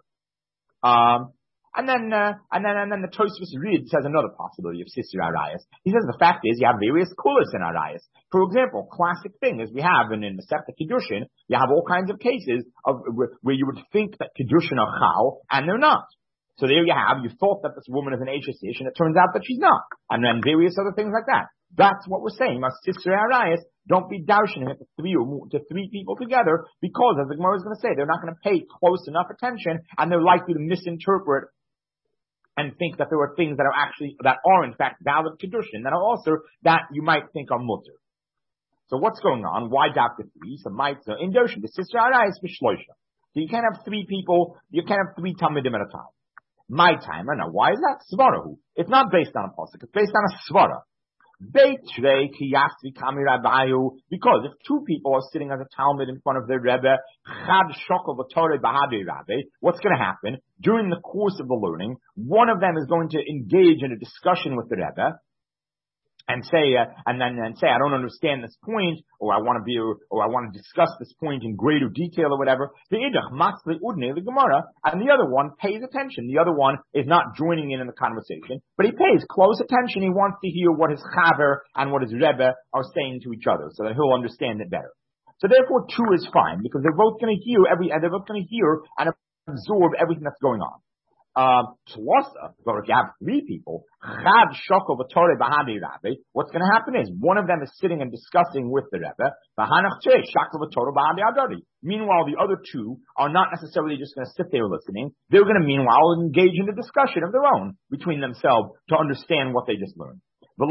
And then the Tosfos Rid says another possibility of Sisra Arayas. He says the fact is you have various kulas in Arayas. For example, classic thing is we have in Masechta Kiddushin, you have all kinds of cases of where you would think that Kiddushin are chal, and they're not. So there you have, you thought that this woman is an Eishes Ish, and it turns out that she's not. And then various other things like that. That's what we're saying. Don't be darshaning it to three people together, because, as the Gemara is going to say, they're not going to pay close enough attention, and they're likely to misinterpret and think that there are things that are in fact valid kedushin, that are also that you might think are mutter. So what's going on? Why Dr. 3? So in Doshin, the sister Arayis Vishloisha. So you can't have three people, you can't have three Talmudim at a time. My timer. Now, why is that? Svarahu. It's not based on a pasuk. It's based on a svara. Because if two people are sitting as a Talmud in front of their Rebbe, what's going to happen? During the course of the learning, one of them is going to engage in a discussion with the Rebbe, and say, and then say, I don't understand this point, or I want to discuss this point in greater detail or whatever. The Gemara, and the other one pays attention. The other one is not joining in the conversation, but he pays close attention. He wants to hear what his Chaver and what his Rebbe are saying to each other, so that he'll understand it better. So therefore, two is fine, because they're both going to hear and absorb everything that's going on. But if you have three people, what's going to happen is one of them is sitting and discussing with the Rebbe. Meanwhile, the other two are not necessarily just going to sit there listening. They're going to meanwhile engage in a discussion of their own between themselves to understand what they just learned.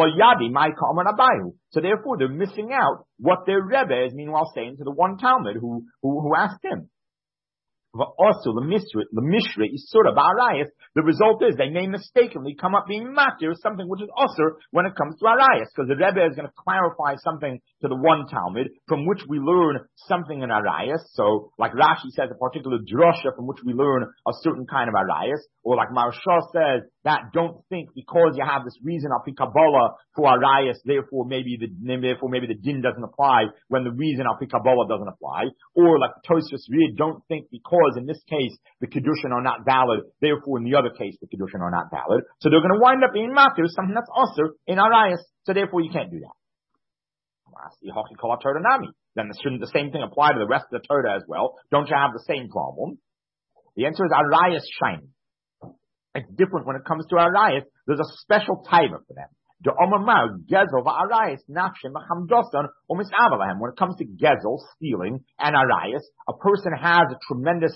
So therefore, they're missing out what their Rebbe is meanwhile saying to the one Talmud who asked him. But also the Mishra Isura Ba'arayas, the result is they may mistakenly come up being matir, something which is usur when it comes to Arayas, because the Rebbe is going to clarify something to the one Talmud from which we learn something in Arayas. So, like Rashi says, a particular drosha from which we learn a certain kind of Arayas, or like Maharsha says, that don't think because you have this reason al pi Kabbalah for Arayas, therefore maybe the din doesn't apply when the reason al pi Kabbalah doesn't apply. Or like the Tosfos read, don't think because in this case the Kedushin are not valid, therefore in the other case the Kedushin are not valid. So they're going to wind up being matir, something that's usur in Arayas, so therefore you can't do that. Then shouldn't the same thing apply to the rest of the Torah as well? Don't you have the same problem? The answer is Arayas shiny. It's different when it comes to Arayas. There's a special taiva for them. When it comes to gezel, stealing, and Arayas, a person has a tremendous,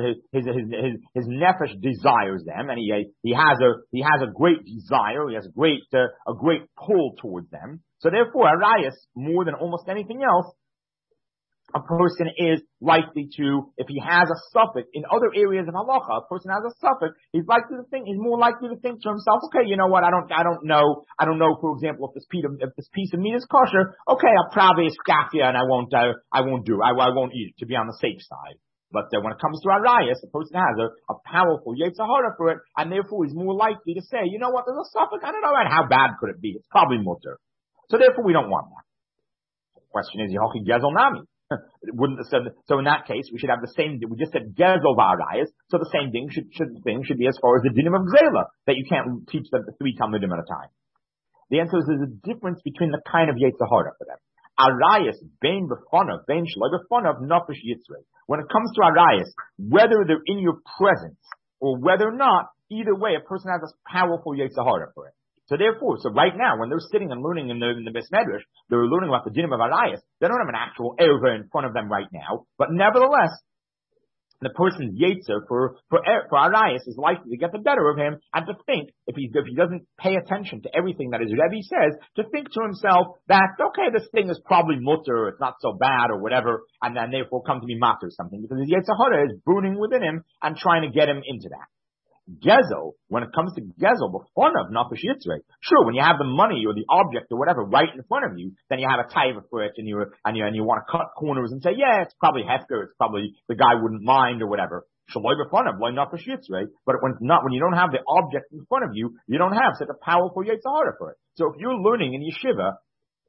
his nefesh desires them, and he has a great desire, he has a great pull towards them. So therefore, Arayas, more than almost anything else, a person is likely to, if he has a suffix in other areas of halacha, a person has a suffix, he's more likely to think to himself, okay, you know what, I don't know, for example, if this piece of meat is kosher, okay, I'll probably scafia and I won't eat it, to be on the safe side. But when it comes to Arayas, the person has a powerful Yetzer Hara for it, and therefore he's more likely to say, you know what, there's a suffix, I don't know, and how bad could it be? It's probably mutter. So therefore we don't want that. The question is, Yehochi Gezel Nami. So in that case, we should have the same. We just said gezel v'arayas, so the same thing should be as far as the dinim of gzela, that you can't teach them the three talmudim at a time. The answer is there's a difference between the kind of yetzer hara for them. Arayas bein b'fonav, bein shloi b'fonav, nafesh yitzrei. When it comes to arayas, whether they're in your presence or whether not, either way, a person has a powerful yetzer hara for it. So therefore, right now, when they're sitting and learning in the Beis Medrash, they're learning about the dinim of Arayas. They don't have an actual erva in front of them right now, but nevertheless, the person's yetzer for Arayas is likely to get the better of him, and to think, if he doesn't pay attention to everything that his Rebbe says, to think to himself that, okay, this thing is probably mutter, it's not so bad, or whatever, and then therefore come to be matter something, because his yetzer hara is burning within him and trying to get him into that. Gezel, when it comes to Gezel, before of Nafesh Yitzrei, sure, when you have the money or the object or whatever right in front of you, then you have a taiva for it, and you want to cut corners and say, yeah, it's probably hefker, it's probably the guy wouldn't mind or whatever. Shaloi before of Nafesh Yitzrei, but when you don't have the object in front of you, you don't have such a powerful Yetzer Hara for it. So if you're learning in yeshiva,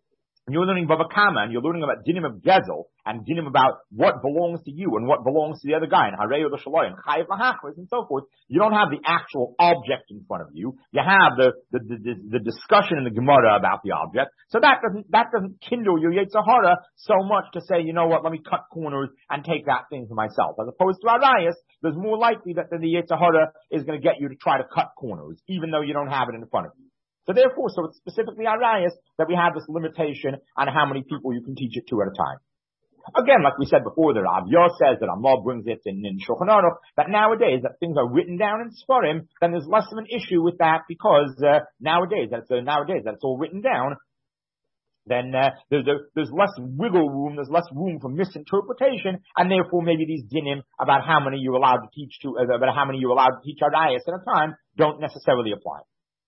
and you're learning Bava Kama, and you're learning about dinim of Gezel, and dinim about what belongs to you and what belongs to the other guy, and Harei L'Shaloi, and Chayiv L'Hachris, and so forth, you don't have the actual object in front of you. You have the discussion in the Gemara about the object. So that doesn't kindle your Yetzer Hara so much to say, you know what, let me cut corners and take that thing for myself. As opposed to Arayas, there's more likely that the Yetzer Hara is going to get you to try to cut corners, even though you don't have it in front of you. So therefore, so it's specifically Arayas that we have this limitation on how many people you can teach it to at a time. Again, like we said before, the Rav Yos says that Allah brings it in Shulchan Aruch, that nowadays that things are written down in Sfarim, then there's less of an issue with that because nowadays that it's all written down, then there's less wiggle room, there's less room for misinterpretation, and therefore maybe these dinim about how many you're allowed to teach Arayas at a time don't necessarily apply.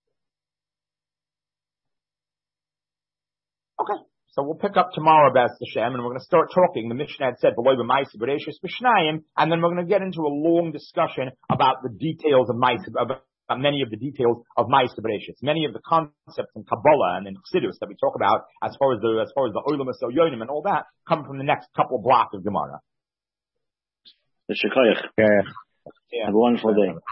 Okay, so we'll pick up tomorrow, B'ez Hashem, and we're going to start talking. The Mishnah had said, "V'loy b'maisa b'reishis b'shnayim," and then we're going to get into a long discussion about the details of many of the details of Ma'aser Bereishis, many of the concepts in Kabbalah and in Chassidus that we talk about, as far as the Olam Yonim and all that, come from the next couple of blocks of Gemara. Have a wonderful day.